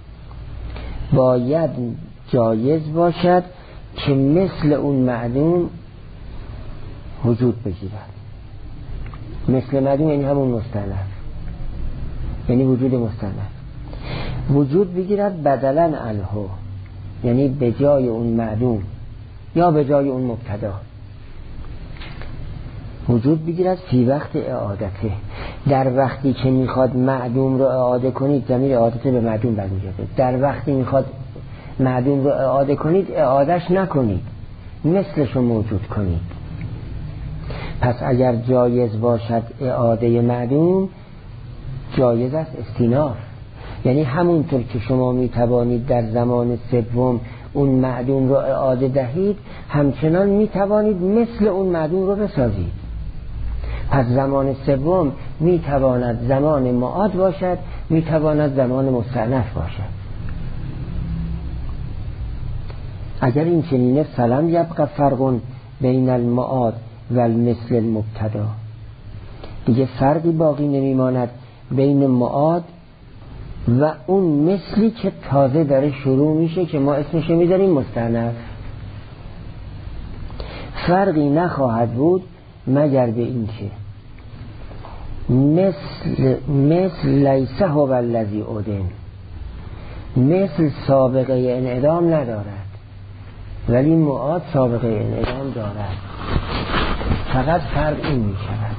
باید جایز باشد که مثل اون معدوم وجود بگیرد. مثل معدوم یعنی همون مستأنف، یعنی وجود مستأنف وجود بگیرد بدلاً عنه، یعنی به جای اون معدوم یا به جای اون مبتدا وجود بگیرد فی وقت اعادته، در وقتی که میخواد معدوم رو اعاده کنید ضمیر اعادته به معدوم برمیگرده، در وقتی میخواد معدوم رو اعاده کنید اعادش نکنید، مثلش رو موجود کنید. پس اگر جایز باشد اعاده معدوم جایز است استیناف، یعنی همونطور که شما میتوانید در زمان سوم اون معدوم رو اعاده دهید همچنان میتوانید مثل اون معدوم رو بسازید. پس زمان سوم میتواند زمان معاد باشد، میتواند زمان مستأنف باشد. اگر این چنینه فلم یبقى فرق بین المعاد و المثل المبتدا، دیگه فرقی باقی نمیماند بین معاد و اون مثلی که تازه داره شروع میشه که ما اسمش میذاریم مستأنف. فرقی نخواهد بود مگر به این که مثل مثل لیسه هو الذی عدم، مثل سابقه انعدام ندارد ولی معاد سابقه انعدام دارد. فقط فرق این میشود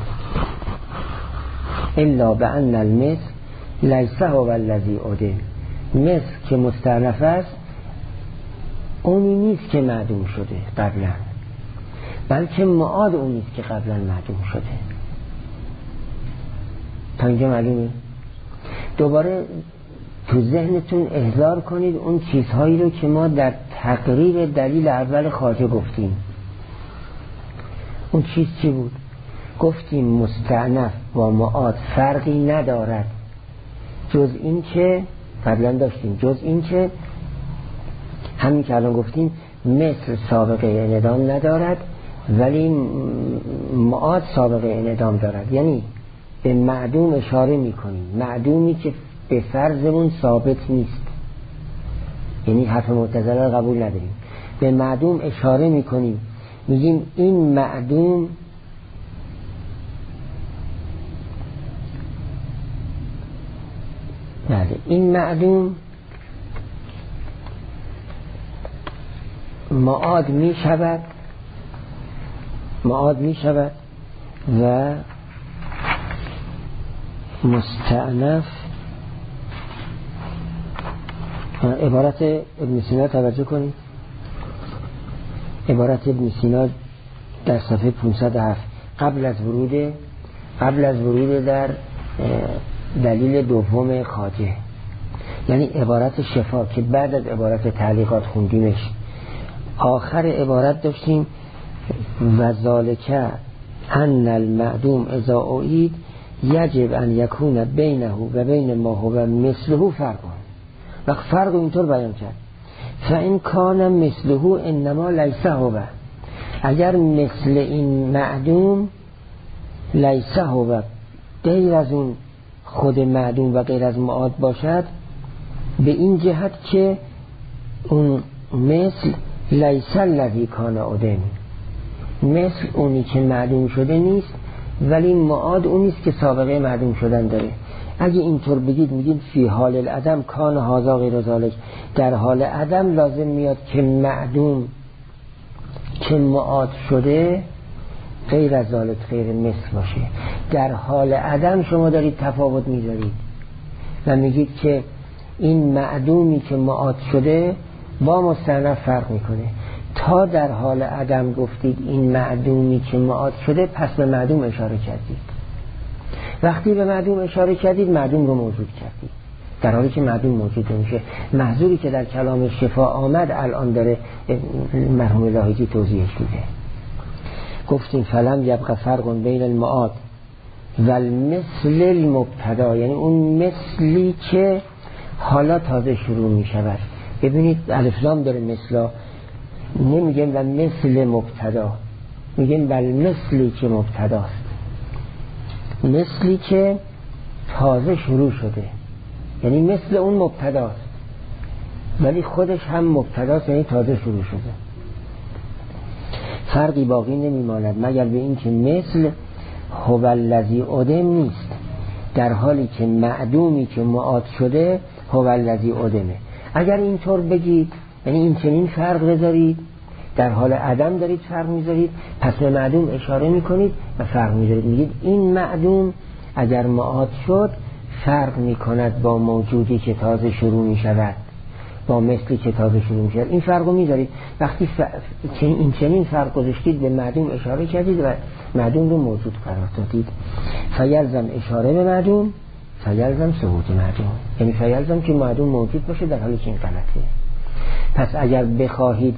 الا بأن المثل لیسه هو الذی عدم، مثل که مستأنف است اونی نیست که معدوم شده قبلا، بلکه معاد اون نیست که قبلا معدوم شده. تا اینجا معلومه؟ دوباره تو ذهنتون احضار کنید اون چیزهایی رو که ما در تقریر دلیل اول خواجه گفتیم. اون چیز چی بود؟ گفتیم مستأنف با معاد فرقی ندارد جز این که قبلا داشتیم، جز این که همین که الان گفتیم مثل سابقه انعدام ندارد ولی معاد سابقه انعدام دارد. یعنی به معدوم اشاره میکنیم، معدومی که به فرضمون ثابت نیست، یعنی حرف معتزله قبول نداریم، به معدوم اشاره میکنیم، میگیم این معدوم بله این معدوم معاد می شود معاد می شود و مستأنف. عبارت ابن سینا توجه کنید، عبارت ابن سینا در صفحه پانصد و هفت قبل از ورود قبل از ورود در دلیل دوم خواجه، یعنی عبارت شفا که بعد از عبارت تعلیقات خوندیمش. آخر عبارت داشتیم و ذالک ان المعدوم اذا اعید یجب ان یکون بینه و بین ما هو مثله فرق. وقت فرق اینطور بیان کرد فان کان مثله انما لیسه هو، اگر مثل این معدوم لیسه هو غیر از اون خود معدوم و غیر از معاد باشد، به این جهت که اون مثل لیسه الذی کان عدم، مثل اونی که معدوم شده نیست ولی معاد اون نیست که سابقه معدوم شدن داره. اگه اینطور بگید میگید فی حال العدم کان هذا غیر ذلک، در حال عدم لازم میاد که معدوم که معاد شده غیر از ذلک غیر مثل باشه. در حال عدم شما دارید تفاوت میذارید و میگید که این معدومی که معاد شده با مستأنف فرق میکنه. تا در حال عدم گفتید این معدومی که معاد شده، پس به معدوم اشاره کردید. وقتی به معدوم اشاره کردید معدوم رو موجود کردید، در حالی که معدوم موجود نمیشه. محظوری که در کلام شفا آمد الان داره مرحوم لاهیجی توضیحش میده. گفتیم فلم یبقى فرق بین المعاد و المثل المبتدا، یعنی اون مثلی که حالا تازه شروع می شود. ببینید الفلام داره مثلا، نمیگیم و مثل مبتدا، میگیم بل مثلی که مبتداست، مثلی که تازه شروع شده، یعنی مثل اون مبتداست ولی خودش هم مبتداست، یعنی تازه شروع شده. فرقی باقی نمیماند مگر به این که مثل هو الذی عدم نیست، در حالی که معدومی که معاد شده هو الذی عدمه. اگر اینطور بگید، یعنی این چنین فرق بذارید، در حال عدم دارید فرق میذارید، پس به معدوم اشاره میکنید و فرق میذارید، میگید این معدوم اگر معاد شد فرق میکند با موجودی که تازه شروع میشود، با مثلی که تازه شروع میشود. این فرق رو میذارید. وقتی ف... این چنین فرق گذاشتید به معدوم اشاره کردید و معدوم رو موجود قرار دادید. فیلزم اشاره به معدوم، فیلزم ثبوت معدوم، یعنی فیلزم که معدوم موجود باشه در حالی که این غلطه. پس اگر بخواهید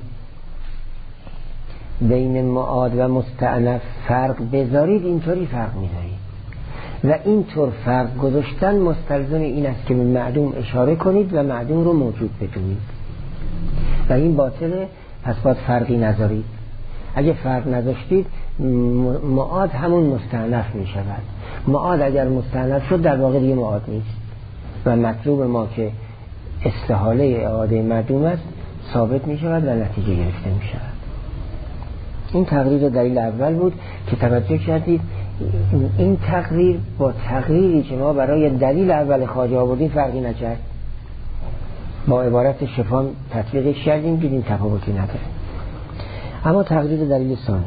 بین معاد و مستأنف فرق بذارید، اینطوری فرق میذارید و اینطور فرق گذاشتن مستلزم این است که به معدوم اشاره کنید و معدوم رو موجود بدونید و این باطله. پس باید فرقی نذارید. اگه فرق نذاشتید معاد همون مستأنف می شود. معاد اگر مستأنف شد در واقع دیگه معاد نیست و مطلوب ما که استحاله اعاده معدوم است ثابت می شود و نتیجه گرفته می شود. این تقریر دلیل اول بود که توجه کردید این تقریر با تقریری که ما برای دلیل اول خواجه آوردیم فرقی نکرد. با عبارت شفان تطبیقش کردیم، دیدیم تفاوتی نداره. اما تقریر دلیل ثانی،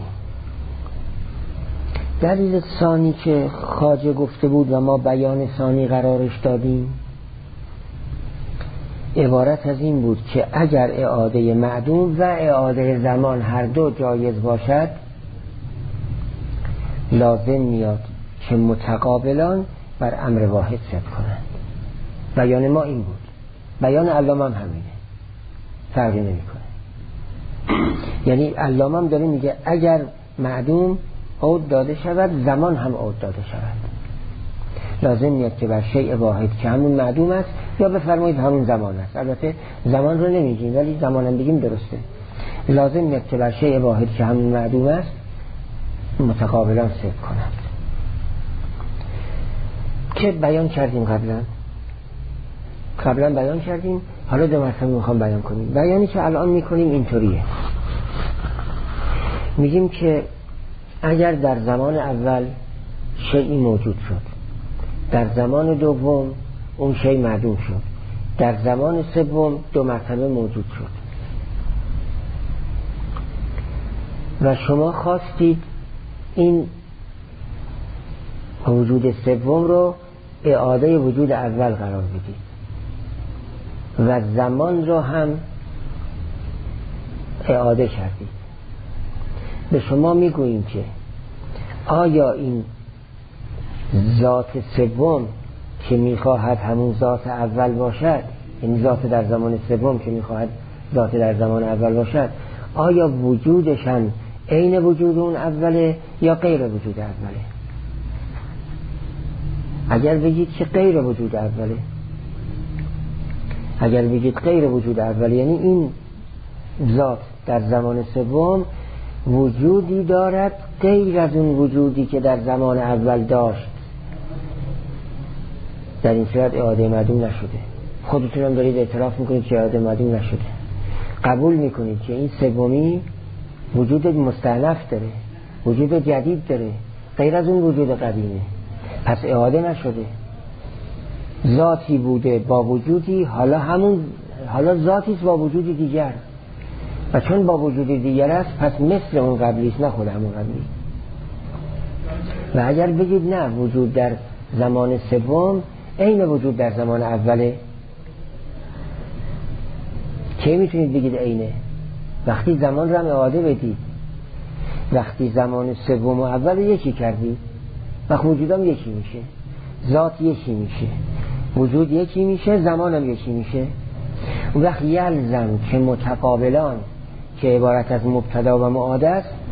دلیل ثانی که خواجه گفته بود و ما بیان ثانی قرارش دادیم، عبارت از این بود که اگر اعاده معدوم و اعاده زمان هر دو جایز باشد لازم میاد که متقابلان بر امر واحد صدق کنند. بیان ما این بود، بیان علامه هم همینه، فرقی نمی کنه. یعنی علامه هم داره میگه اگر معدوم عود داده شود زمان هم عود داده شود، لازم میاد که بر شیء واحد که همون معدوم است یا بفرمایید همون زمان است، البته زمان رو نمیگیم ولی زمان هم بگیم درسته، لازم میاد که بر شیء واحد که همون معدوم است متقابلان صدق کنند که بیان کردیم قبلا قبلا بیان کردیم. حالا دو مرتبه میخوام بیان کنیم. بیانی که الان میکنیم اینطوریه، میگیم که اگر در زمان اول شیئی موجود شد، در زمان دوم اون شیء معدوم شد، در زمان سوم دو مرتبه موجود شد و شما خواستید این وجود سوم رو اعاده وجود اول قرار بدید و زمان رو هم اعاده کردید. به شما میگوییم که آیا این ذات سوم که میخواهد همون ذات اول باشد، یعنی ذات در زمان سوم که میخواهد ذات در زمان اول باشد، آیا وجودش هم عین وجود اون اوله یا غیر وجود اوله؟ اگر بگید که غیر وجود اوله، اگر بگید غیر وجود اوله یعنی این ذات در زمان سوم وجودی دارد غیر از اون وجودی که در زمان اول داشت، در این صورت اعاده معدوم نشده. خودتون هم دارید اعتراف میکنید که اعاده معدوم نشده، قبول میکنید که این سومی وجود مستأنف داره، وجود جدید داره غیر از اون وجود قدیمه، پس اعاده نشده، ذاتی بوده با وجودی، حالا همون حالا ذاتی با وجودی دیگر و چون با وجود دیگر است پس مثل اون قبلی است، نه خود همون قبلی. و اگر بگید نه وجود در زمان سوم عین وجود در زمان اوله، چه میتونید بگید عینه؟ وقتی زمان رو هم اعاده بدید، وقتی زمان سوم و اول یکی کردید وقت وجود هم یکی میشه، ذات یکی میشه، وجود یکی میشه، زمان هم یکی میشه. اون وقت یلزم که متقابلان که عبارت از مبتدا و معاد است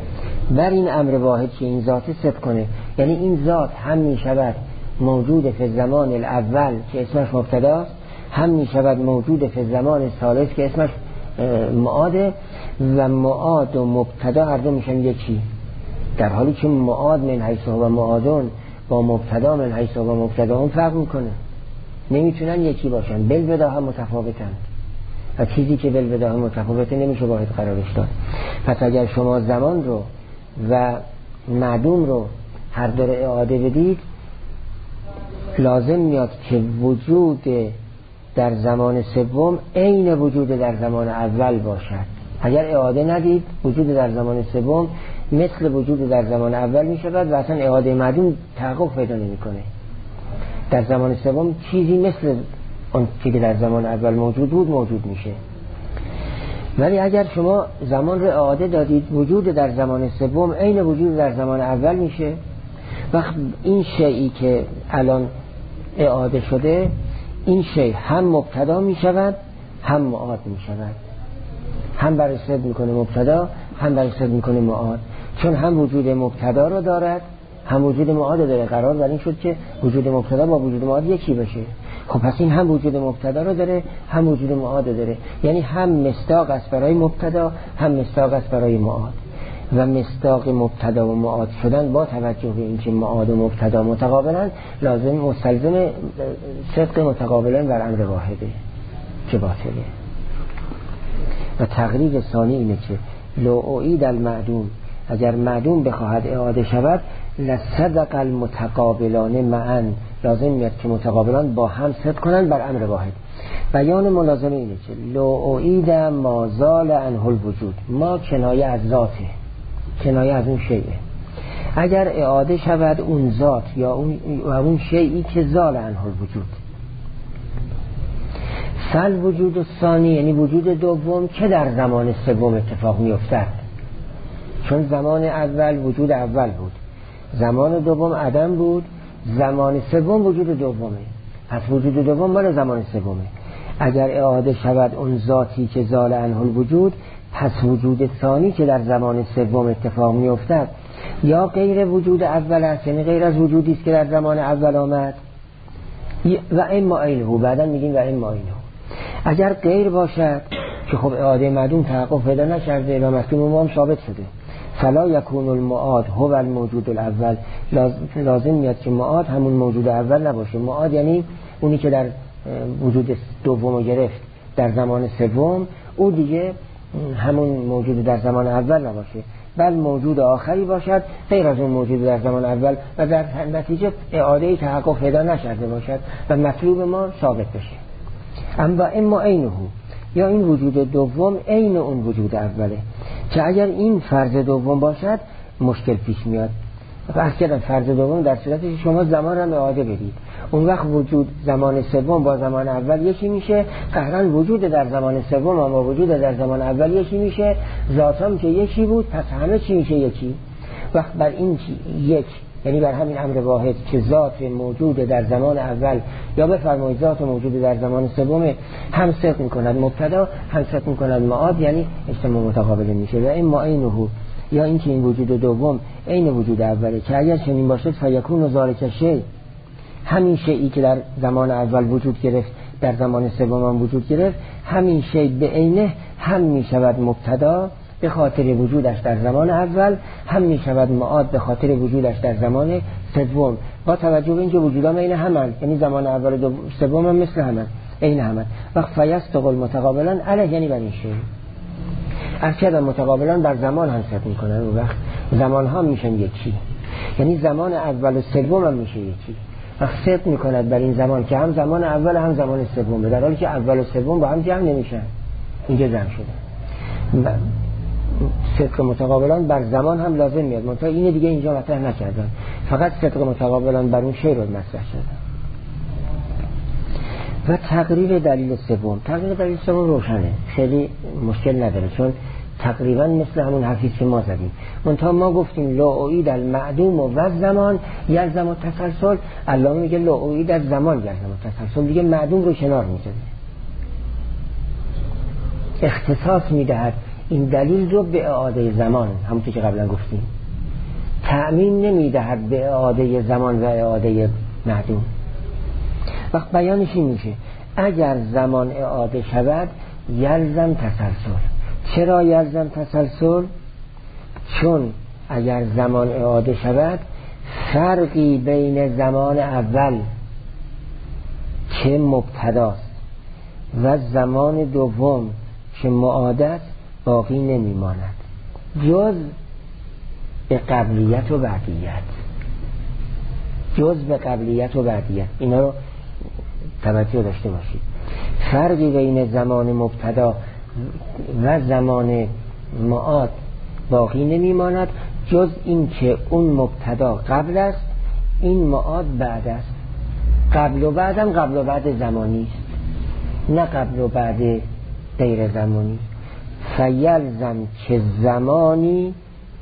بر این امر واحد که این ذات صدق کنه. یعنی این ذات هم می شود موجود فی زمان الاول که اسمش مبتداست، هم می شود موجود فی زمان ثالث که اسمش معاده، و معاد و مبتدا هر دو میشن یکی، در حالی که معاد من حیث و معادون با مبتدا من حیث و مبتدا اون فرق میکنه، نمیتونن یکی باشن، بالبداهه متفاوتن و چیزی که بالبداهه متفاوته نمیشه واحد قرارش داد. پس اگر شما زمان رو و معدوم رو هر دو رو اعاده بدید، لازم میاد که وجود در زمان سوم عین وجود در زمان اول باشد. اگر اعاده ندید، وجود در زمان سوم مثل وجود در زمان اول می شود و اصلا اعاده معدوم تحقق پیدا نمی کنه. در زمان سوم چیزی مثل اون که در زمان اول موجود بود موجود میشه. ولی اگر شما زمان رو اعاده دادید، وجود در زمان سوم عین وجود در زمان اول میشه. وقت این شیئی که الان اعاده شده، این شیء هم مبتدا می شود هم معاد می شود، هم برای صدق می کنه مبتدا، هم برای صدق می کنه معاد، چون هم وجود مبتدا رو دارد هم وجود معاد داره. قرار بر این شد که وجود مبتدا با وجود معاد یکی بشه. خب پس این هم وجود مبتدا رو داره هم وجود معاد داره، یعنی هم مصداق است برای مبتدا هم مصداق است برای معاد. و مصداق مبتدا و معاد شدن با توجه به اینکه معاد و مبتدا متقابلن، لازم مستلزم صدق متقابلن بر امر واحده که باطله. و تقریر ثانی اینه که لو اعید المعدوم، اگر معدوم بخواهد اعاده شود، لصدق المتقابلان معا، لازم میاد که متقابلان با هم صدق کنن بر امر واحد. بیان ملازمه اینه که لو اعید ما زال عنه الوجود، ما کنایه از ذاته، کنایه از اون شیء، اگر اعاده شود اون ذات یا اون, اون شیئی که زال عنه الوجود، فل وجود ثانی یعنی وجود دوم که در زمان سوم اتفاق می افتد، چون زمان اول وجود اول بود، زمان دوم عدم بود، زمان سوم وجود دومه، پس وجود دوم مال زمان سومه. اگر اعاده شود اون ذاتی که زال عنه الوجود، پس وجود ثانی که در زمان سوم اتفاق می افتد یا غیر وجود اول است، یعنی غیر از وجودی است که در زمان اول آمد، و اما عینه، بعدا میگیم و اما عینه. اگر غیر باشد که خب اعاده معدوم تحقق پیدا نکرده و مطلوب ما هم ثابت شده، فلا یکون المعاد هو الموجود الاول، لازم میاد که معاد همون موجود اول نباشه. معاد یعنی اونی که در وجود دوم گرفت در زمان سوم، او دیگه همون موجود در زمان اول نباشه، بل موجود آخری باشد غیر از اون موجود در زمان اول و در نتیجه اعاده تحقق پیدا نشده باشد و مطلوب ما ثابت بشه. اما اما عینه، یا این وجود دوم عین اون وجود اوله، که اگر این فرض دوم باشد مشکل پیش میاد. فرض کردن فرض دوم در صورتی که شما زمان را اعاده بدید، اون وقت وجود زمان سوم با زمان اول یکی میشه، قهرن وجود در زمان سوم با وجود در زمان اول یکی میشه، ذات هم که یکی بود پس همه چی میشه یکی. وقت بر این یک، یعنی بر همین امر واحد که ذات موجود در زمان اول یا بفرمایید ذات موجود در زمان سوم، هم صدق میکند مبتدا هم صدق میکند معاد، یعنی اجتماع متقابل میشه. و این ما عینه، یا اینکه این وجود دوم عین وجود اوله، که اگر چنین باشد فیکون ذالک شیء، همین شیئی که در زمان اول وجود گرفت در زمان سوم هم وجود گرفت، همین شیء به عینه هم میشود مبتدا به خاطر وجودش در زمان اول، هم میشود معاد به خاطر وجودش در زمان سوم، با توجه به اینکه وجودام عین همن، یعنی زمان اول و سوم هم مثل همن، عین همن. وقت فیستق المتقابلان علیه، یعنی بر این شیء ارشد متقابلان بر زمان هم صدق میکنن، اون وقت زمان ها میشن یکی، یعنی زمان اول و سوم هم میشه یکی. وقت صدق میکند بر این زمان که هم زمان اول هم زمان سوم، در حالی که اول و سوم با هم جمع نمیشن، اینجا جمع شده. صدق متقابلان بر زمان هم لازم میاد، منتها اینه دیگه اینجا مطرح نکردن، فقط صدق متقابلان بر اون شی رو مطرح شدن. و تقریر دلیل سوم، تقریر دلیل سوم روشنه، خیلی مشکل نداره، چون تقریبا مثل همون حرفی که ما زدیم. منتها ما گفتیم لو اعید المعدوم و زمان یلزم التسلسل، علامه میگه لو اعید از زمان یلزم التسلسل، دیگه معدوم رو کنار میذاره، اختصاص میدهد این دلیل رو به اعاده زمان، همونطور که قبلا گفتیم. تأمین نمیدهد به اعاده زمان و اعاده معدوم. وقت بیانش این میشه اگر زمان اعاده شود یلزم تسلسل. چرا یلزم تسلسل؟ چون اگر زمان اعاده شود فرقی بین زمان اول که مبتداست و زمان دوم که معادت باقی نمیماند جز به قبلیت و بعدیت. جز به قبلیت و بعدیت اینا رو توجه داشته باشید. فرقی بین زمان مبتدا و زمان معاد باقی نمیماند جز این که اون مبتدا قبل است این معاد بعد است. قبل و بعدم قبل و بعد زمانی است نه قبل و بعد غیر زمانی. فیلزم که زمانی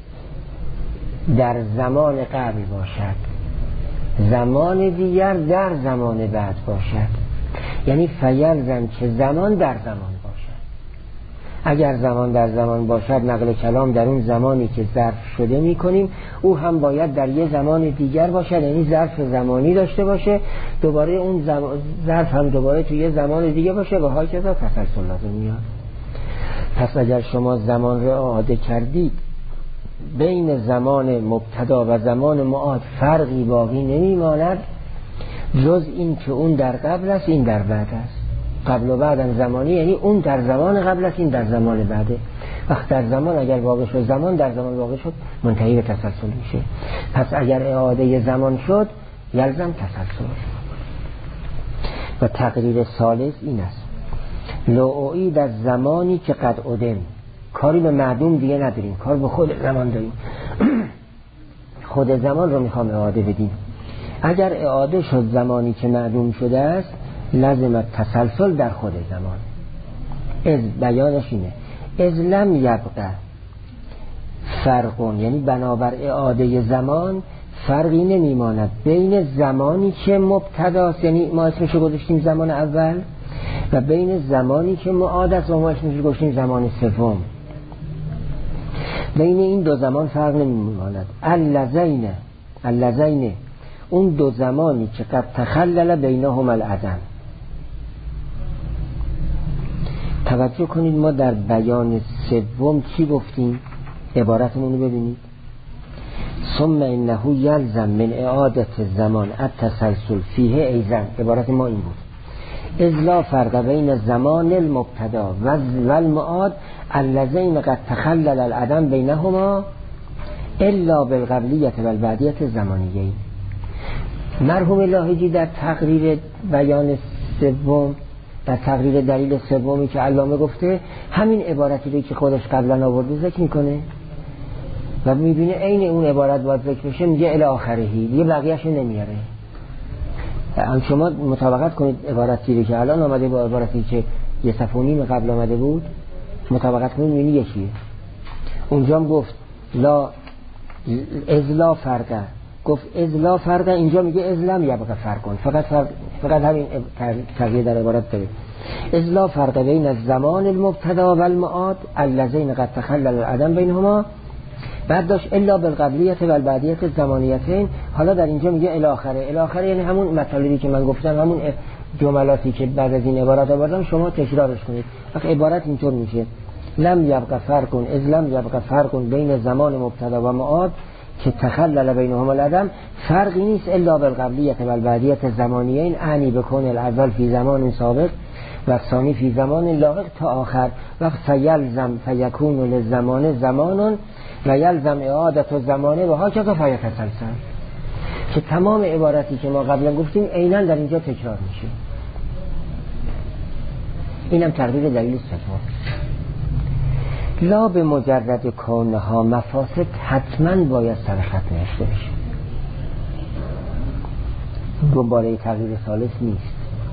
در زمان قبل باشد زمان دیگر در زمان بعد باشد. یعنی فیلزم که زمان در زمان باشد. اگر زمان در زمان باشد نقل کلام در اون زمانی که ظرف شده می کنیم او هم باید در یه زمان دیگر باشد، یعنی ظرف زمانی داشته باشه، دوباره اون زمان ظرف هم دوباره توی یه زمان دیگه باشه و هاکذا تسلسل لازم میاد. پس اگر شما زمان رو اعاده کردید بین زمان مبتدا و زمان معاد فرقی باقی نمیماند جز این که اون در قبل است این در بعد است. قبل و بعدم زمانی، یعنی اون در زمان قبل است این در زمان بعده. وقت در زمان اگر واقع شد زمان در زمان واقع شد منتهی به تسلسل میشه. پس اگر اعاده زمان شد یلزم تسلسل. و تقریر ثالث این است لوعی در زمانی که قد عدم. کاری به معدوم دیگه نداریم، کار به خود زمان داریم. خود زمان رو میخوام اعاده بدیم. اگر اعاده شد زمانی که معدوم شده است لازم تسلسل در خود زمان. از بیانش اینه از لم یبقى فرقون، یعنی بنابر اعاده زمان فرقی نمیماند بین زمانی که مبتداست، یعنی ما اسمشو گذاشتیم زمان اول، و بین زمانی که معاد است و ما اسمشو گذاشتیم زمان سوم. بین این دو زمان فرق نمیماند. اللذین اللذین اون دو زمانی که قد تخلل بینهم العدم. توجه کنید ما در بیان سوم چی گفتیم؟ عبارتمون رو ببینید. ثم انه یلزم من اعادت زمان التسلسل فیه ایزن. عبارت ما این بود اذ لا فرق بین زمان المبتدا و المعاد اللذین قد تخلل العدم بینهما الا بالقبلیت و البعدیت زمانیین. مرحوم لاهیجی در تقریر بیان سوم، در تقریر دلیل سومی که علامه گفته، همین عبارتی رو که خودش قبلا آورده ذکر میکنه و میبینه عین اون عبارت باید ذکر بشه، میگه الی آخرهی، دیگه بقیه‌اش نمیاره. هم شما مطابقت کنید عبارتی رو که الان آمده با عبارتی که یه صفحه و نیم قبل آمده بود، مطابقت کنید میبینی یکیه. اونجا هم گفت لا از لا فرقه، گفت از لا فرقه، اینجا میگه از لم یبقى فرقون. فقط فرق فقط همین تغییر در عبارت داره. از لا فرق بین الزمان المبتدا و المعاد اللذین قد تخلل العدم بینهما. بعد داشت الا بالقبلیت و البعدیت الزمانیتین. حالا در اینجا میگه الاخره. الاخره یعنی همون مطالبی که من گفتم، همون جملاتی که بعد از این عبارت آوردم شما تکرارش کنید. وقت عبارت اینطور میشه لم یبقى فرقون از لم یبقى فرقون بین زمان مبتدا و معاد که تخلل بینهما العدم فرقی نیست الا بالقبلیت و البعدیت الزمانیین اعنی بکن الاول فی زمان سابق و ثانی فی زمان لاحق تا آخر. وقت فیلزم فیکون للزمان زمان و یلزم اعادت الزمانه و ها که فیتسلسل. که تمام عبارتی که ما قبلا گفتیم عیناً در اینجا تکرار میشه. اینم تقریر دلیل سوم. لا به مجرد کونها مفاسد حتما باید سر خط نوشته بشه. دوباره تغییر ثالث نیست.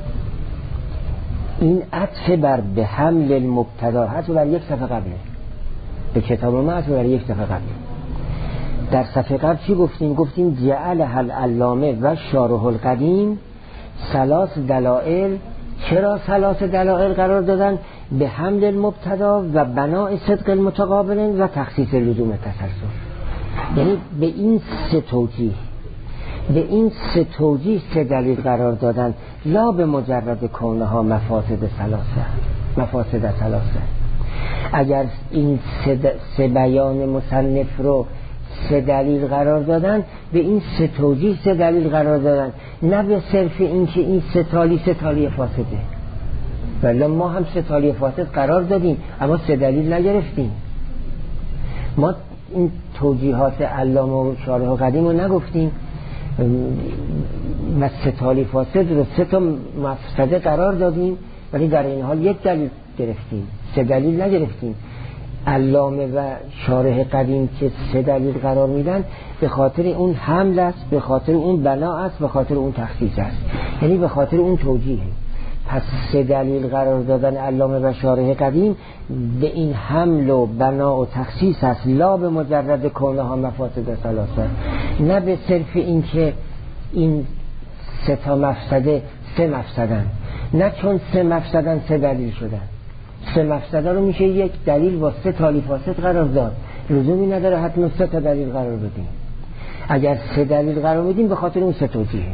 این عطف بر به حمل المبتدا حتی بر یک صفحه قبله، به کتاب ما حتی بر یک صفحه قبله. در صفحه قبل چی گفتیم؟ گفتیم جعل هل علامه و شارح القدیم ثلاث دلائل. چرا ثلاث دلائل قرار دادن؟ به حمل المبتدا و بناء صدق المتقابلین و تخصیص لزوم تسلسل. یعنی به این سه توجیه به این سه توجیه سه دلیل قرار دادن، لا به مجرد کونها مفاسد ثلاثه مفاسد ثلاثه. اگر این سه, سه بیان مصنف رو سه دلیل قرار دادن، به این سه توجیه سه دلیل قرار دادن، نه به صرف این که این سه تالی سه تالی فاسده. ولی ما هم سه تالی فاسد قرار دادیم اما سه دلیل نگرفتیم. ما این توجیهات علامه و شارح قدیم رو نگفتیم و سه تالی فاسد رو سه تا مفسده قرار دادیم، ولی در این حال یک دلیل گرفتیم، سه دلیل نگرفتیم. علامه و شارح قدیم که سه دلیل قرار میدن به خاطر اون حمل است، به خاطر اون بنا است، به خاطر اون تخصیص است، یعنی به خاطر اون توجیه. پس سه دلیل قرار دادن علامه و شارح قدیم به این حمل و بنا و تخصیص است، لا به مجرد کونها مفاسد ثلاثه، نه به صرف این که این سه تا مفسده سه مفسدن، نه چون سه مفسدن سه دلیل شدن. سه مفسده رو میشه یک دلیل با سه تالی فاسد قرار داد، لزومی نداره حتما سه تا دلیل قرار بدیم. اگر سه دلیل قرار بدیم به خاطر اون سه توجیهه،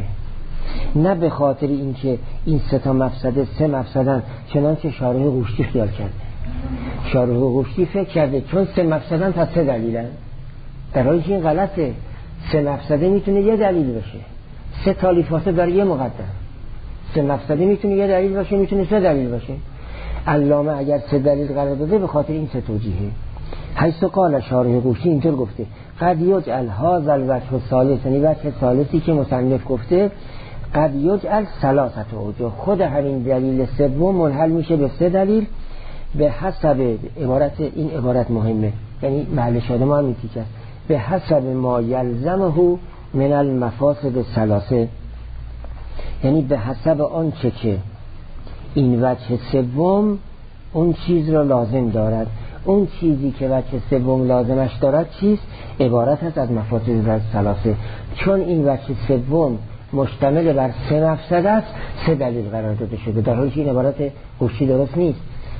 نه به خاطر اینکه این سه تا مفسده سه مفسدن، چنانچه شارح قوشتی خیال کرده. شارح قوشتی فکر کرده چون سه مفسدن تا سه دلیلن، در حالی که این غلطه. سه مفسده میتونه یه دلیل باشه، سه تالی فاسد داره یه مقدم. سه مفسده میتونه یه دلیل باشه، میتونه سه دلیل باشه. علامه اگر سه دلیل قرار داده به خاطر این سه توجیهه. حیث قال شارح قوشتی اینطور گفته قد یجعل هذا الوجه الثالث، یعنی وجه ثالثی که مصنف گفته قد یجعل ثلاثه اوجه، خود همین دلیل سوم منحل میشه به سه دلیل به حسب عبارت. این عبارت مهمه، یعنی محل شاهد ما هم میتیکه به حسب ما یلزمه من المفاسد الثلاثه، یعنی به حسب آنچه که این وجه سوم اون چیز را لازم دارد. اون چیزی که وجه سوم لازمش دارد چیست؟ عبارت است از مفاسد ثلاثه. چون این وجه سوم مشتمل بر سه مفسد است، سه دلیل قرار داده شده، در حالی که این عبارت قوشتی درست نیست.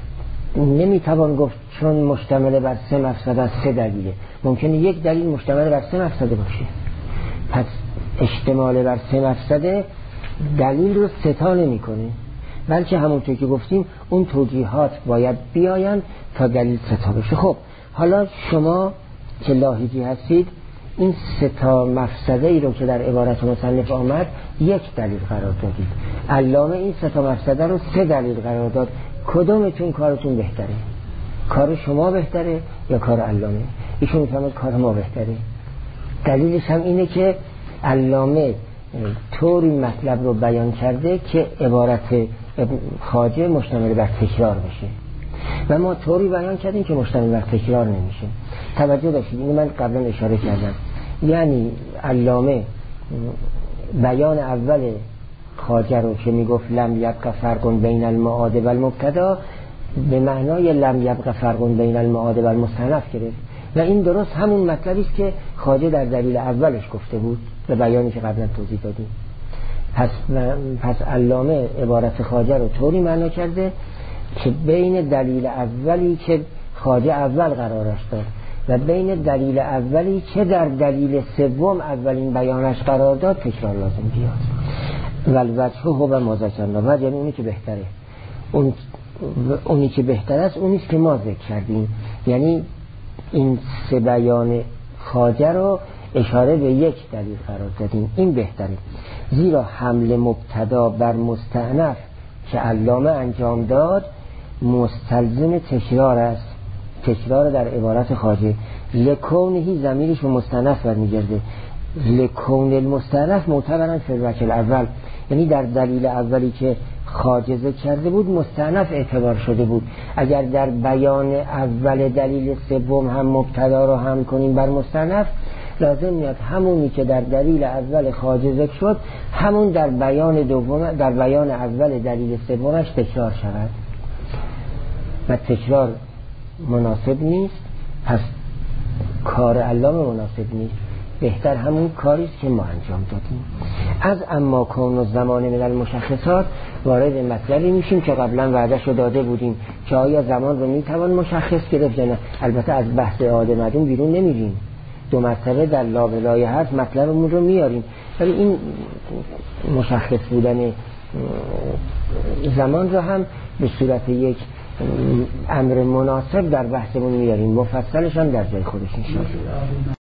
نمیتوان گفت چون مشتمل بر سه مفسد است سه دلیله، ممکنه یک دلیل مشتمل بر سه مفسده باشه. پس اشتمال بر سه مفسده دلیل رو ستا نمی‌کنه، بلکه همونطور که گفتیم اون توجیهات باید بیاین تا دلیل ستا بشه. خب حالا شما که لاحیجی هستید این ستا مفسده ای رو که در عبارت مصنف آمد یک دلیل قرار دادید، علامه این ستا مفسده رو سه دلیل قرار داد. کدومتون کارتون بهتره؟ کار شما بهتره یا کار علامه؟ ایشون میفهمد کار ما بهتره. دلیلش هم اینه که علامه طوری مطلب رو بیان کرده که عبارت خواجه مشتمل بر تکرار بشه و ما طوری بیان کردیم که مشتمل بر تکرار نمیشه. توجه داشتید، اینو من قبلا اشاره کردم. یعنی علامه بیان اول خواجه رو که میگفت لم یبق فرق بین المعاد و المبتدا به معنای لم یبق فرق بین المعاد و المستأنف گرفت و این درست همون مطلبی است که خواجه در دلیل اولش گفته بود به بیانی که قبلا توضیح دادیم. پس پس علامه عبارت خواجه رو طوری معنا کرده که بین دلیل اولی که خواجه اول قرارش داد و بین دلیل اولی که در دلیل سوم اولین بیانش قرار داد تکرار لازم بیاد. والوجه هو مذکرنا، وجه یعنی اونی که بهتره، اون اونی که بهتر است اونیست که ما ذکر کردیم. یعنی این سه بیان خواجه رو اشاره به یک دلیل قرار دادیم، این بهتره. زیرا حمل مبتدا بر مستأنف که علامه انجام داد مستلزم تکرار است. تکرار در عبارت خواجه لکونهی ضمیرش به مستأنف برمیگرده. لکون المستأنف معتبرن فی الوجه الاول، یعنی در دلیل اولی که خواجه ذکر کرده بود مستأنف اعتبار شده بود. اگر در بیان اول دلیل سوم هم مبتدا رو هم کنیم بر مستأنف، لازم میاد همونی که در دلیل اول خواجه ذکر شد همون در بیان دوم در بیان اول دلیل سومش تکرار شود و تکرار مناسب نیست. پس کار علامه مناسب نیست، بهتر همون کاری است که ما انجام دادیم. از اما کون و زمان من المشخصات وارد مطلبی میشیم که قبلا وعده‌اش رو داده بودیم که آیا زمان رو میتوان مشخص گرفت یا نه. البته از بحث عاده مدون بیرون نمیریم، دو مرتبه در لابلای هست مطلبمون رو میاریم، ولی این مشخص بودن زمان رو هم به صورت یک امر مناسب در بحثمون میاریم، مفصلش هم در جای خودش انشاءالله.